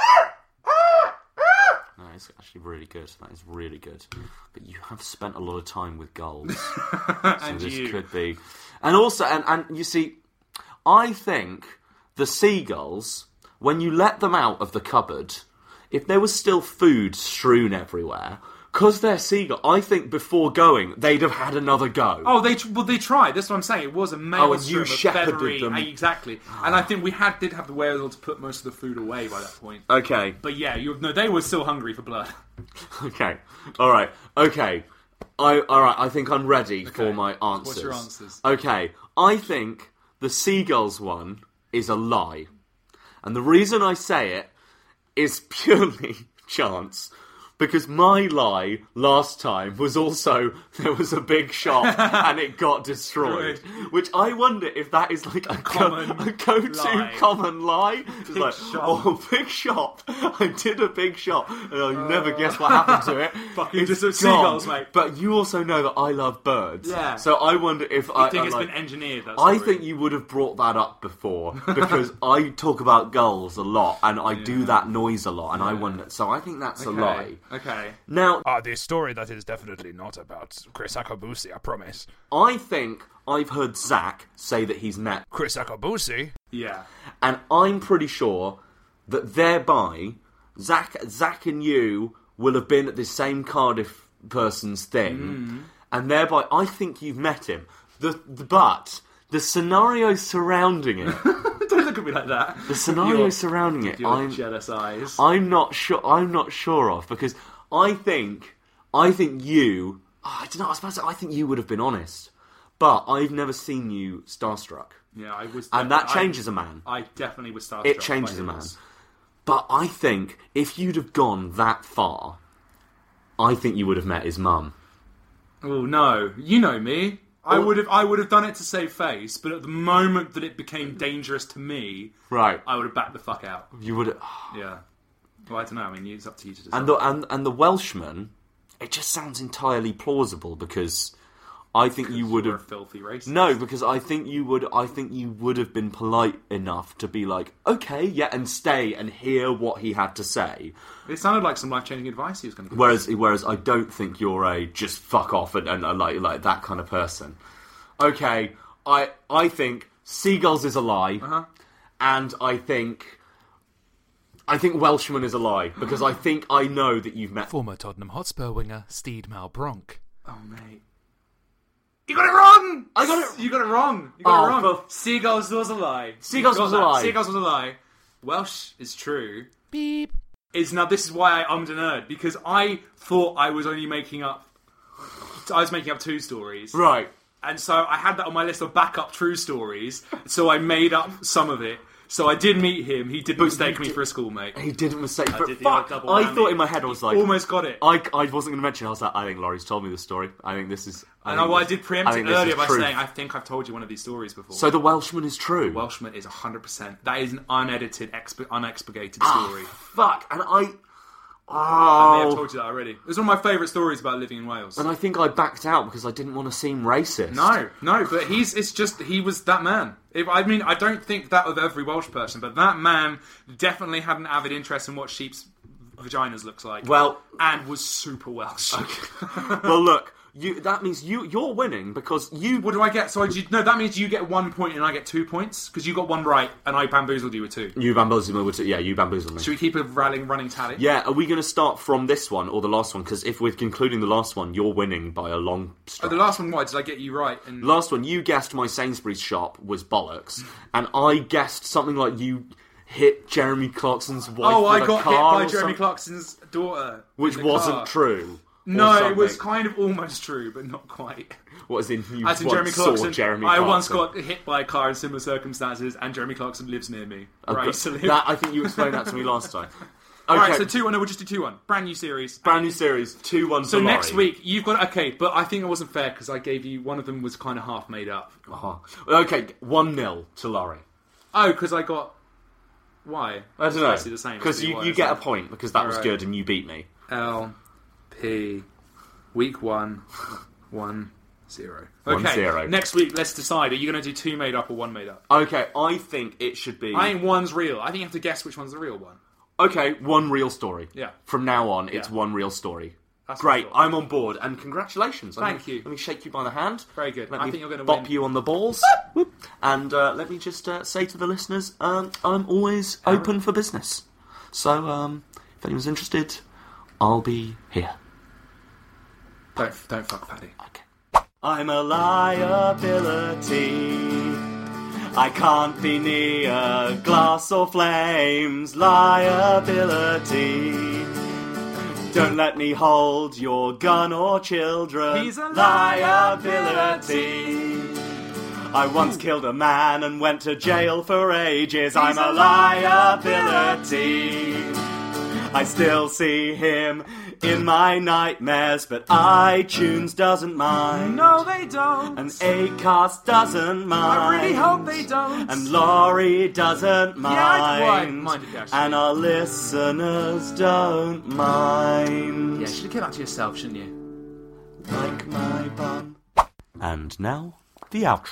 No, it's actually really good. That is really good. But you have spent a lot of time with gulls. So and this you. could be... And also, and, and you see, I think the seagulls, when you let them out of the cupboard... If there was still food strewn everywhere, because they're seagull, I think before going, they'd have had another go. Oh, they well, they tried. That's what I'm saying. It was a maelstrom oh, and you of shepherded feathery, them. Exactly. And I think we had did have the wherewithal to put most of the food away by that point. Okay. But yeah, you, no, they were still hungry for blood. Okay. All right. Okay. I all right. I think I'm ready okay. for my answers. What's your answers? Okay. I think the seagulls one is a lie, and the reason I say it is purely chance, because my lie last time was also there was a big shop and it got destroyed, which I wonder if that is like a, a common go, a go-to lie. common lie. It's big like, shop. oh, big shop! I did a big shop, and I'll uh, never guess what happened to it. Fucking it's just some seagulls, mate. But you also know that I love birds, yeah. So I wonder if you I think I, it's like, been engineered. That I think you would have brought that up before because I talk about gulls a lot and I yeah. do that noise a lot, and yeah. I wonder. So I think that's okay. a lie. Okay. Now, Ah, the story that is definitely not about Chris Akabusi, I promise. I think I've heard Zach say that he's met Chris Akabusi? Yeah. And I'm pretty sure that thereby, Zach, Zach and you will have been at this same Cardiff person's thing, mm. and thereby I think you've met him. The, the But the scenario surrounding it... Don't look at me like that. The scenario your, surrounding it, your I'm jealous eyes. I'm not sure. I'm not sure of because I think, I think you. Oh, I don't know. I was about to say, I think you would have been honest, but I've never seen you starstruck. Yeah, I was, and that changes I, a man. I definitely was starstruck. It changes a man. But I think if you'd have gone that far, I think you would have met his mum. Oh no, you know me. I would have I would have done it to save face, but at the moment that it became dangerous to me, right, I would have backed the fuck out. You would have... Yeah. Well, I don't know. I mean, it's up to you to decide. And the, and, and the Welshman, it just sounds entirely plausible because I think you would have... a filthy racist. No, because I think you would I think you would have been polite enough to be like, okay, yeah, and stay and hear what he had to say. It sounded like some life-changing advice he was going to give. Whereas, whereas I don't think you're a just fuck off and, and, and like like that kind of person. Okay, I I think Seagulls is a lie, uh-huh. and I think I think Welshman is a lie because I think I know that you've met former Tottenham Hotspur winger Steed Malbronk. Oh mate, you got it wrong. I got it. You got it wrong. You got oh, it wrong. For... Seagulls was a lie. Seagulls was a lie. Seagulls was a lie. Welsh is true. Beep. Is now this is why I ummed and erred because I thought I was only making up. I was making up two stories, right? And so I had that on my list of backup true stories. So I made up some of it. So I did meet him. He didn't but mistake me did, for a schoolmate. He didn't mistake. I But did fuck, I thought in my head I was like, almost got it. I, I wasn't going to mention. I was like, I think Laurie's told me the story. I think this is. I and I, well, I did preempt I it earlier by truth. saying I think I've told you one of these stories before. So the Welshman is true. The Welshman is a hundred percent. That is an unedited, exp- unexpurgated ah, story. Fuck, and I. Oh. I may have told you that already. It was one of my favourite stories about living in Wales. And I think I backed out because I didn't want to seem racist. No, no, but he's, it's just, he was that man. If, I mean, I don't think that of every Welsh person, but that man definitely had an avid interest in what sheep's vaginas looks like. Well... And was super Welsh. Okay. Well, look, you, that means you, you're winning because you... What do I get? So I, no, that means you get one point and I get two points because you got one right and I bamboozled you with two. You bamboozled me with two. Yeah, you bamboozled me. Should we keep a rallying, running tally? Yeah, are we going to start from this one or the last one? Because if we're concluding the last one, you're winning by a long stretch. Oh, the last one, why? Did I get you right? And... Last one, you guessed my Sainsbury's shop was bollocks, and I guessed something like you hit Jeremy Clarkson's wife Oh, with I a got car hit by or Jeremy something, Clarkson's daughter. which wasn't car. true. No, it was kind of almost true, but not quite. What is in you As in once Jeremy saw Clarkson, Jeremy I Clarkson. once got hit by a car in similar circumstances, and Jeremy Clarkson lives near me. Okay. Right, so that, I think you explained that to me last time. Okay. Alright, so two one, no, we'll just do two one. Brand new series. Brand new series, two one So for next Laurie. week, you've got... Okay, but I think it wasn't fair, because I gave you... One of them was kind of half made up. Uh-huh. Okay, one nil to Laurie. Oh, because I got... Why? I don't know. It's the same. Because you, you get a point, because that was Alright. good, and you beat me. L, P, week one, one, zero. One, Okay, zero. next week, let's decide. Are you going to do two made up or one made up? Okay, I think it should be... I think one's real. I think you have to guess which one's the real one. Okay, one real story. Yeah. From now on, it's Yeah. one real story. That's what I Great, thought. I'm on board, and congratulations. Thank Let me- you. Let me shake you by the hand. Very good. Let I me think you're gonna bop win. you on the balls. Whoop. And uh, let me just uh, say to the listeners, um, I'm always Aaron? open for business. So, um, if anyone's interested, I'll be here. Don't, don't fuck Paddy. Okay. I'm a liability. I can't be near glass or flames. Liability. Don't let me hold your gun or children. He's a liability. I once killed a man and went to jail for ages. He's I'm a a liability. I still see him in my nightmares, but iTunes doesn't mind. No, they don't. And Acast doesn't mind. I really hope they don't. And Laurie doesn't mind. Yeah, I do mind it, actually. And our listeners don't mind. Yeah, you should keep that to yourself, shouldn't you? Like my bum. And now, the outro.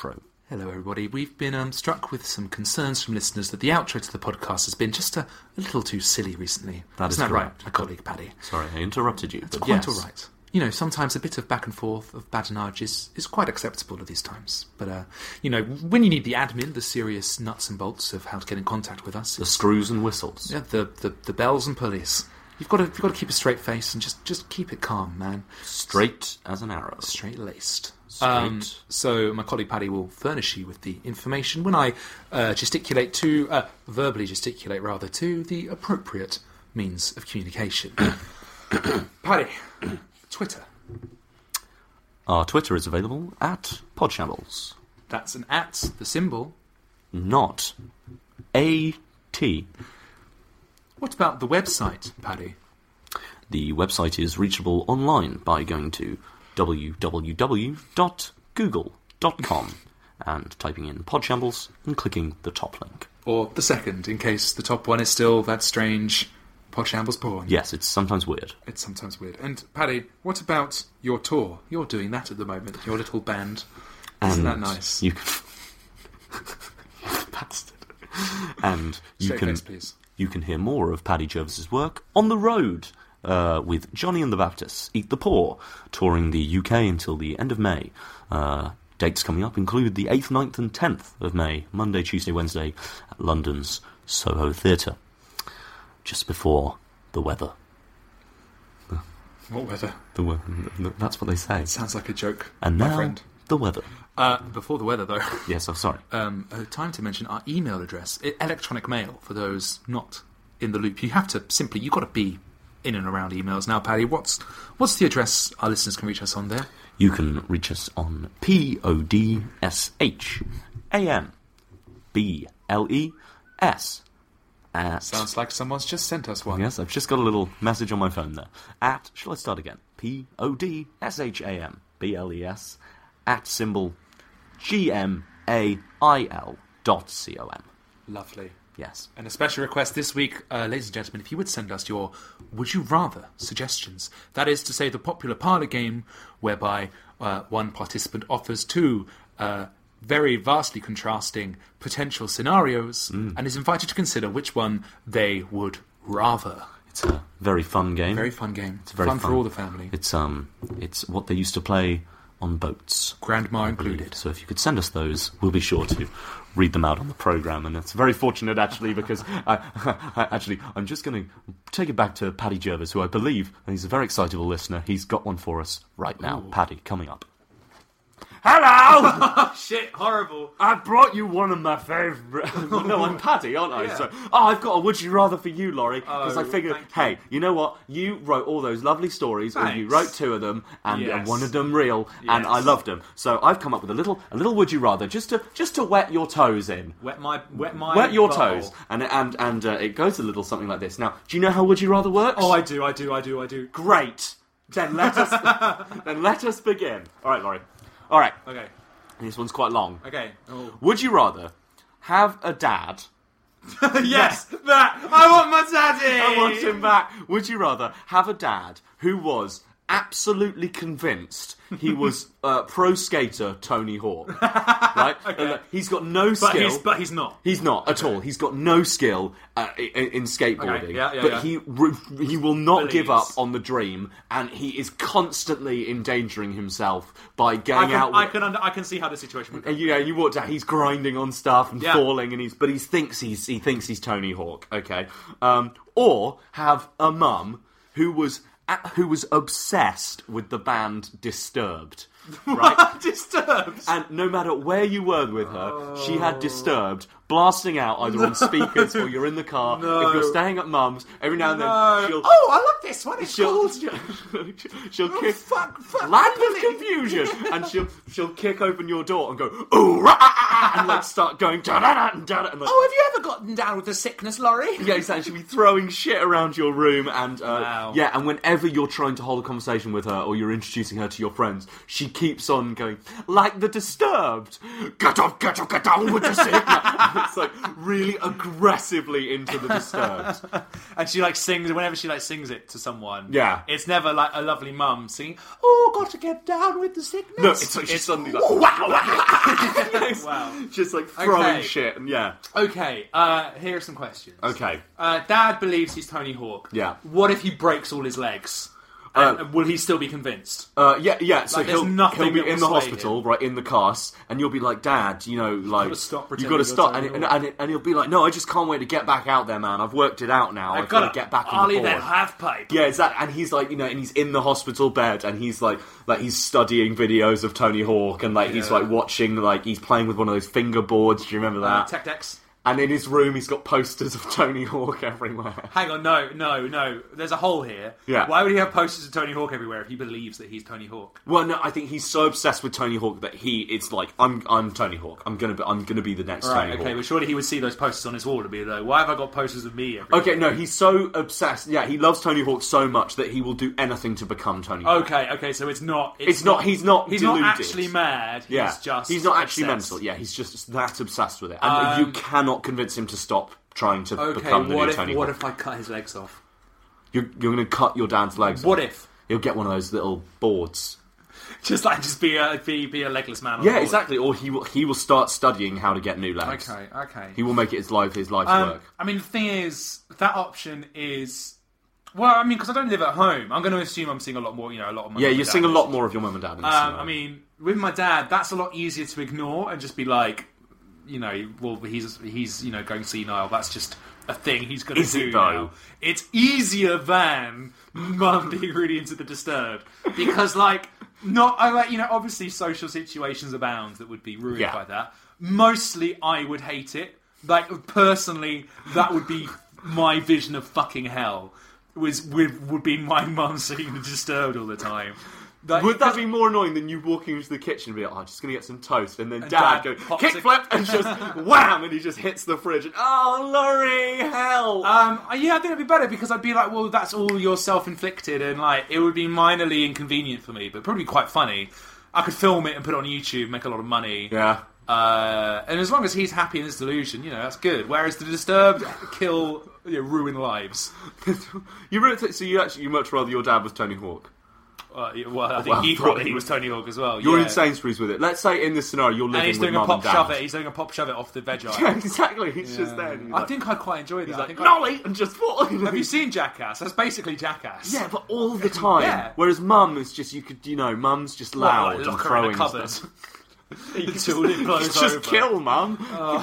Hello, everybody. We've been um, struck with some concerns from listeners that the outro to the podcast has been just a, a little too silly recently. That Isn't is that correct. right, my colleague Paddy? Sorry, I interrupted you. It's but quite yes. all right. You know, sometimes a bit of back and forth of badinage is, is quite acceptable at these times. But, uh, you know, when you need the admin, the serious nuts and bolts of how to get in contact with us... The screws and whistles. Yeah, the, the, the bells and pulleys. You've got to you've got to keep a straight face and just, just keep it calm, man. Straight as an arrow. Straight-laced. Straight. Um, so my colleague Paddy will furnish you with the information when I uh, gesticulate to... Uh, verbally gesticulate, rather, to the appropriate means of communication. Paddy, Twitter. Our Twitter is available at Podshambles. That's an at, the symbol. Not A T. What about the website, Paddy? The website is reachable online by going to w w w dot google dot com and typing in Podshambles and clicking the top link. Or the second, in case the top one is still that strange Podshambles porn. Yes, it's sometimes weird. It's sometimes weird. And, Paddy, what about your tour? You're doing that at the moment, your little band. Isn't that And nice? You can... Bastard. And you Straight can... face, please. You can hear more of Paddy Jervis's work on the road uh, with Johnny and the Baptists, Eat the Poor, touring the U K until the end of May. Uh, dates coming up include the eighth, ninth and tenth of May, Monday, Tuesday, Wednesday, at London's Soho Theatre, just before the weather. What weather? The we- That's what they say. Sounds like a joke, And my now, friend. the weather. Uh, before the weather, though. Yes, I'm sorry. Um, uh, time to mention our email address. I- electronic mail, for those not in the loop. You have to simply, you've got to be in and around emails. Now, Paddy, what's what's the address our listeners can reach us on there? You can reach us on P O D S H A M B L E S. At, Sounds like someone's just sent us one. Yes, I've just got a little message on my phone there. At, shall I start again? P O D S H A M B L E S at symbol G M A I L dot C O M. Lovely. Yes. And a special request this week, uh, ladies and gentlemen, if you would send us your would you rather suggestions. That is to say, the popular parlour game whereby uh, one participant offers two uh, very vastly contrasting potential scenarios Mm. and is invited to consider which one they would rather. It's a very fun game. Very fun game. It's very fun, fun for all the family. It's um, it's what they used to play on boats. Grandma included. So if you could send us those, we'll be sure to read them out on the programme. And it's very fortunate, actually, because I, I actually, I'm just going to take it back to Paddy Jervis, who I believe, and he's a very excitable listener, he's got one for us right now. Ooh. Paddy, coming up. Hello! Shit, horrible. I brought you one of my favourite... no, I'm Paddy, aren't I? Yeah. So, oh, I've got a would you rather for you, Laurie, because Oh, I figured, thank you. hey, you know what? You wrote all those lovely stories, or you Thanks. wrote two of them, and, Yes. and one of them real, and Yes. I loved them. So I've come up with a little, a little would you rather, just to, just to wet your toes in. Wet my, wet my Wet your butthole. toes, and and and uh, it goes a little something like this. Now, do you know how would you rather works? Oh, I do, I do, I do, I do. Great. Then let us then let us begin. All right, Laurie. All right. Okay, This one's quite long. okay. Oh. Would you rather have a dad? Yes, that! I want my daddy! I want him back. Would you rather have a dad who was absolutely convinced he was uh, pro skater Tony Hawk? Right? Okay. Uh, he's got no But skill. he's, but he's not. He's not at all. He's got no skill uh, in, in skateboarding. Okay, yeah, yeah, but yeah. he re- he will not give up Believes. on the dream, and he is constantly endangering himself by I going can, out. With, I can, under, I can see how the situation would go. and you know, you walk down. He's grinding on stuff and Yeah. falling, and he's but he thinks he's he thinks he's Tony Hawk. Okay, um, or have a mum who was a- who was obsessed with the band Disturbed. Right, Disturbed. and no matter where you were with her, she had Disturbed blasting out either on speakers or you're in the car. No. If you're staying at mum's, every now and then No. she'll. Oh, I love this one. It's She'll, called. she'll, she'll Oh, kick fuck, fuck, land fuck, of confusion, and she'll she'll kick open your door and go ooh rah, ah, ah, ah, and like start going da da da da da and like, Oh, have you ever gotten down with the sickness, Laurie? yeah, exactly. She'll be throwing shit around your room, and uh, Wow. yeah, and whenever you're trying to hold a conversation with her or you're introducing her to your friends, she keeps on going, like the Disturbed. Get up, get up, get down with the signal. It's like really aggressively into the Disturbed. And she like sings, whenever she like sings it to someone, yeah, it's never like a lovely mum singing, oh, got to get down with the sickness. No, it's like she's suddenly like, wow, wow. Wow. Just like throwing Okay. shit, and yeah. Okay, uh, here are some questions. Okay. Uh, Dad believes he's Tony Hawk. Yeah. What if he breaks all his legs? Uh, And will he still be convinced? Uh, yeah, yeah. So Like, there's he'll, nothing he'll be that in will the sway hospital, him. right, in the cast, and you'll be like, Dad, you know, like... gotta stop You've pretending got to you're stop. Tony And, and, Hawk. and, and he'll be like, no, I just can't wait to get back out there, man. I've worked it out now. I've, I've got got to get back on Ollie the board. the half-pipe. Yeah, exactly. And he's like, you know, and he's in the hospital bed, and he's like, like he's studying videos of Tony Hawk, and like he's Yeah. like watching, like he's playing with one of those fingerboards. Do you remember Uh, that? Tech decks. And in his room, he's got posters of Tony Hawk everywhere. Hang on, no, no, no. There's a hole here. Yeah. Why would he have posters of Tony Hawk everywhere if he believes that he's Tony Hawk? Well, no, I think he's so obsessed with Tony Hawk that he, it's like, I'm, I'm Tony Hawk. I'm gonna be, I'm gonna be the next Right, Tony okay, Hawk. but surely he would see those posters on his wall and be like, why have I got posters of me everywhere? Okay, no, he's so obsessed. Yeah, he loves Tony Hawk so much that he will do anything to become Tony Hawk. Okay, okay, so it's not... It's, It's not- he's not He's deluded. not actually mad. Yeah, He's just he's not actually obsessed. mental. Yeah, he's just that obsessed with it, and Um, you cannot convince him to stop trying to Okay, become the what new if, Tony what Hawk. if I cut his legs off? You're, you're going to cut your dad's legs. What off. if? He'll get one of those little boards. Just like, just be a, be, be a legless man on Yeah, the board. exactly. Or he will he will start studying how to get new legs. Okay, okay. He will make it his life his life's Um, work. I mean, the thing is, that option is... Well, I mean, because I don't live at home, I'm going to assume I'm seeing a lot more, you know, a lot of my Yeah, mum and you're dad seeing a in lot this more of your mum and dad in this Um, scenario. I mean, with my dad, that's a lot easier to ignore and just be like, you know, well, he's he's you know going senile. That's just a thing he's going to Is do it, though? now. It's easier than mum being really into the Disturbed because, like, not I like you know, obviously social situations abound that would be ruined Yeah. by that. Mostly, I would hate it. Like personally, that would be my vision of fucking hell. Was with would be my mum seeing the Disturbed all the time. Like, Would that be more annoying than you walking into the kitchen and be like, oh, I'm just going to get some toast, and then And Dad, Dad go, pops a- kickflip, and just wham, and he just hits the fridge, and oh, Laurie, hell! Um, yeah, I think it'd be better because I'd be like, well, that's all your self-inflicted, and like it would be minorly inconvenient for me, but probably quite funny. I could film it and put it on YouTube, make a lot of money. yeah. Uh, and as long as he's happy in his delusion, you know, that's good. Whereas the Disturbed kill, you know, ruin lives. you really th- so you actually you much rather your dad was Tony Hawk. Uh, yeah, well, I think Well, he I thought thought that he he was Tony Hawk as well. You're yeah. in Sainsbury's with it. Let's say in this scenario you're living And he's with doing a mum pop and dad. shove it. He's doing a pop shove it off the veg aisle. Yeah, exactly. He's just there. and he's I like- think I'd quite enjoy that. he's I like think I'd- Nolly, and just fall. Have you seen Jackass? That's basically Jackass. Yeah, but all the time. Yeah. Whereas mum is just you could you know mum's just What, loud like, and lock her throwing in a cupboard stuff. until it blows It's just over. kill mum.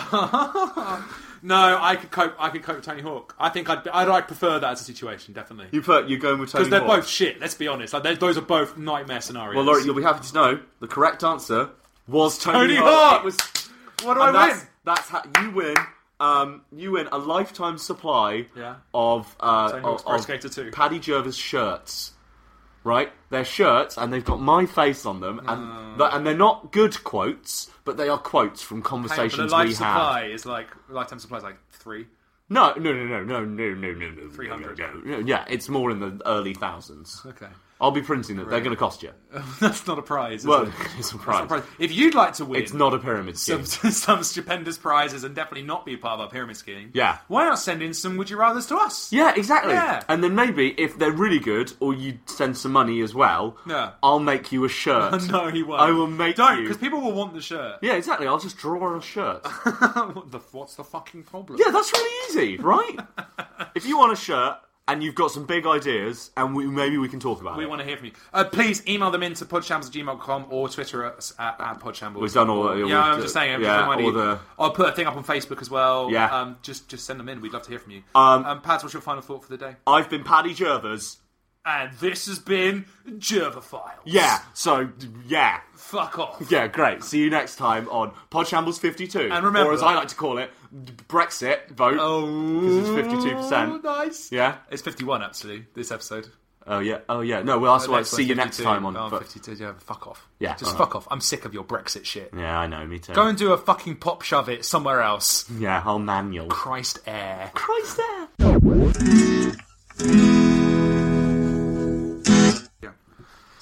No, I could cope. I could cope with Tony Hawk. I think I'd. I'd, I'd prefer that as a situation, definitely. You put you're going with Tony Because they're Hawk. both shit. Let's be honest. Like, they're- those are both nightmare scenarios. Well, Laurie, you'll be happy to know the correct answer was Tony, Tony Hawk. Hawk! It was. What do and I that's, win? That's how you win. Um, you win a lifetime supply Yeah. of uh, Tony Hawk's of, Pro of Skater two. Paddy Jervis shirts. Right, they're shirts, and they've got my face on them, and th- and they're not good quotes, but they are quotes from Hang on, conversations but the life we supply had. is like lifetime supply is like three. No, no, no, no, no, no, no, no, no. three hundred. No, no, no. Yeah, it's more in the early thousands. Okay. I'll be printing it. They're going to cost you. That's not a prize. Is Well, it? it's a That's prize. not a prize. If you'd like to win, It's not a pyramid scheme. some some stupendous prizes and definitely not be a part of our pyramid scheme. Yeah. Why not send in some would you rather's to us? Yeah, exactly. Yeah. And then maybe if they're really good, or you send some money as well, Yeah. I'll make you a shirt. No, he won't. I will make Don't, you. because people will want the shirt. Yeah, exactly. I'll just draw a shirt. what the, what's the fucking problem? Yeah, that's really easy, right? If you want a shirt and you've got some big ideas, and we, maybe we can talk about We it. want to hear from you. Uh, please email them into podshambles at gmail dot com or Twitter us at, at podshambles. We've done all- Yeah, we've I'm d- just saying. I'm yeah, just reminding all you. the- I'll put a thing up on Facebook as well. Yeah. Um, just, just send them in. We'd love to hear from you. Um, um, Pads, what's your final thought for the day? I've been Paddy Jervis. And this has been Jerva Files. Yeah, so, yeah. Fuck off. Yeah, great. See you next time on Podshambles fifty-two. And remember- or as I like to call it, Brexit vote. Oh, because it's fifty-two percent. Nice. Yeah? It's fifty-one, actually, this episode. Oh, yeah. Oh, yeah. No, well, that's The why. next See one's you next fifty-two. time on... Oh, but- fifty-two, yeah, fuck off. Yeah, Just alright. fuck off. I'm sick of your Brexit shit. Yeah, I know, me too. Go and do a fucking pop shove it somewhere else. Yeah, I'll manual. Christ air. Christ there. Yeah.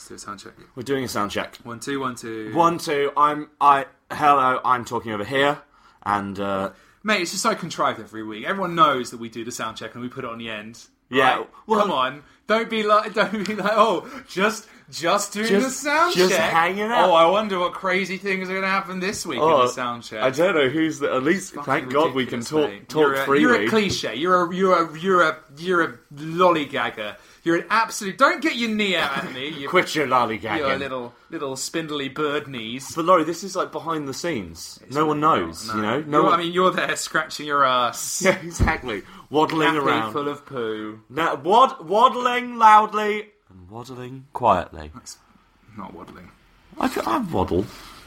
do a sound check. We're doing a sound check. One, two, one, two. One, two. I'm. I. Hello. I'm talking over here, and. uh... Mate, it's just so contrived every week. Everyone knows that we do the sound check and we put it on the end. Yeah. Right? Well, come on. Don't be like. Don't be like. Oh, just. Just doing Just- the sound just check. hanging out. Oh, I wonder what crazy things are going to happen this week Oh, in the sound check. I don't know who's the. At least, Fucking thank God, we can ridiculous, talk mate. talk you're a, freely. You're a cliche. You're a you're a you're a you're a lollygagger. You're an absolute. Don't get your knee out at me. You, Quit your lollygagging. Your little little spindly bird knees. But Laurie, this is like behind the scenes. It's no one really knows, not, you know. No You're- one. I mean, you're there scratching your ass. Yeah, exactly. Waddling Nappy around. full of poo. Now, wad- waddling loudly. And waddling quietly. That's not waddling. I, c- I waddle.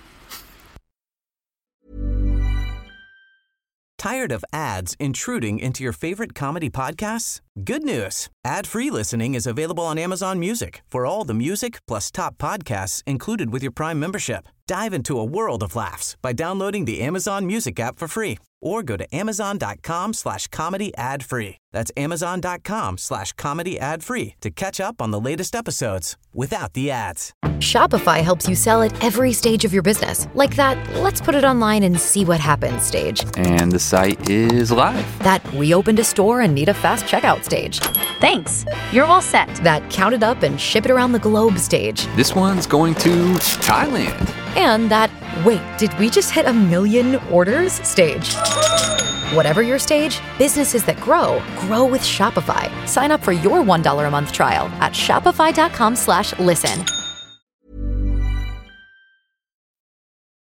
Tired of ads intruding into your favorite comedy podcasts? Good news. Ad-free listening is available on Amazon Music for all the music plus top podcasts included with your Prime membership. Dive into a world of laughs by downloading the Amazon Music app for free or go to amazon.com slash comedy ad free. That's amazon.com slash comedy ad free to catch up on the latest episodes without the ads. Shopify helps you sell at every stage of your business. Like that, let's put it online and see what happens stage. And the site is live. That we opened a store and need a fast checkout stage. Thanks. You're all set. That count it up and ship it around the globe stage. This one's going to Thailand. And that, wait, did we just hit a million orders stage? Whatever your stage, businesses that grow, grow with Shopify. Sign up for your one dollar a month trial at shopify.com slash listen.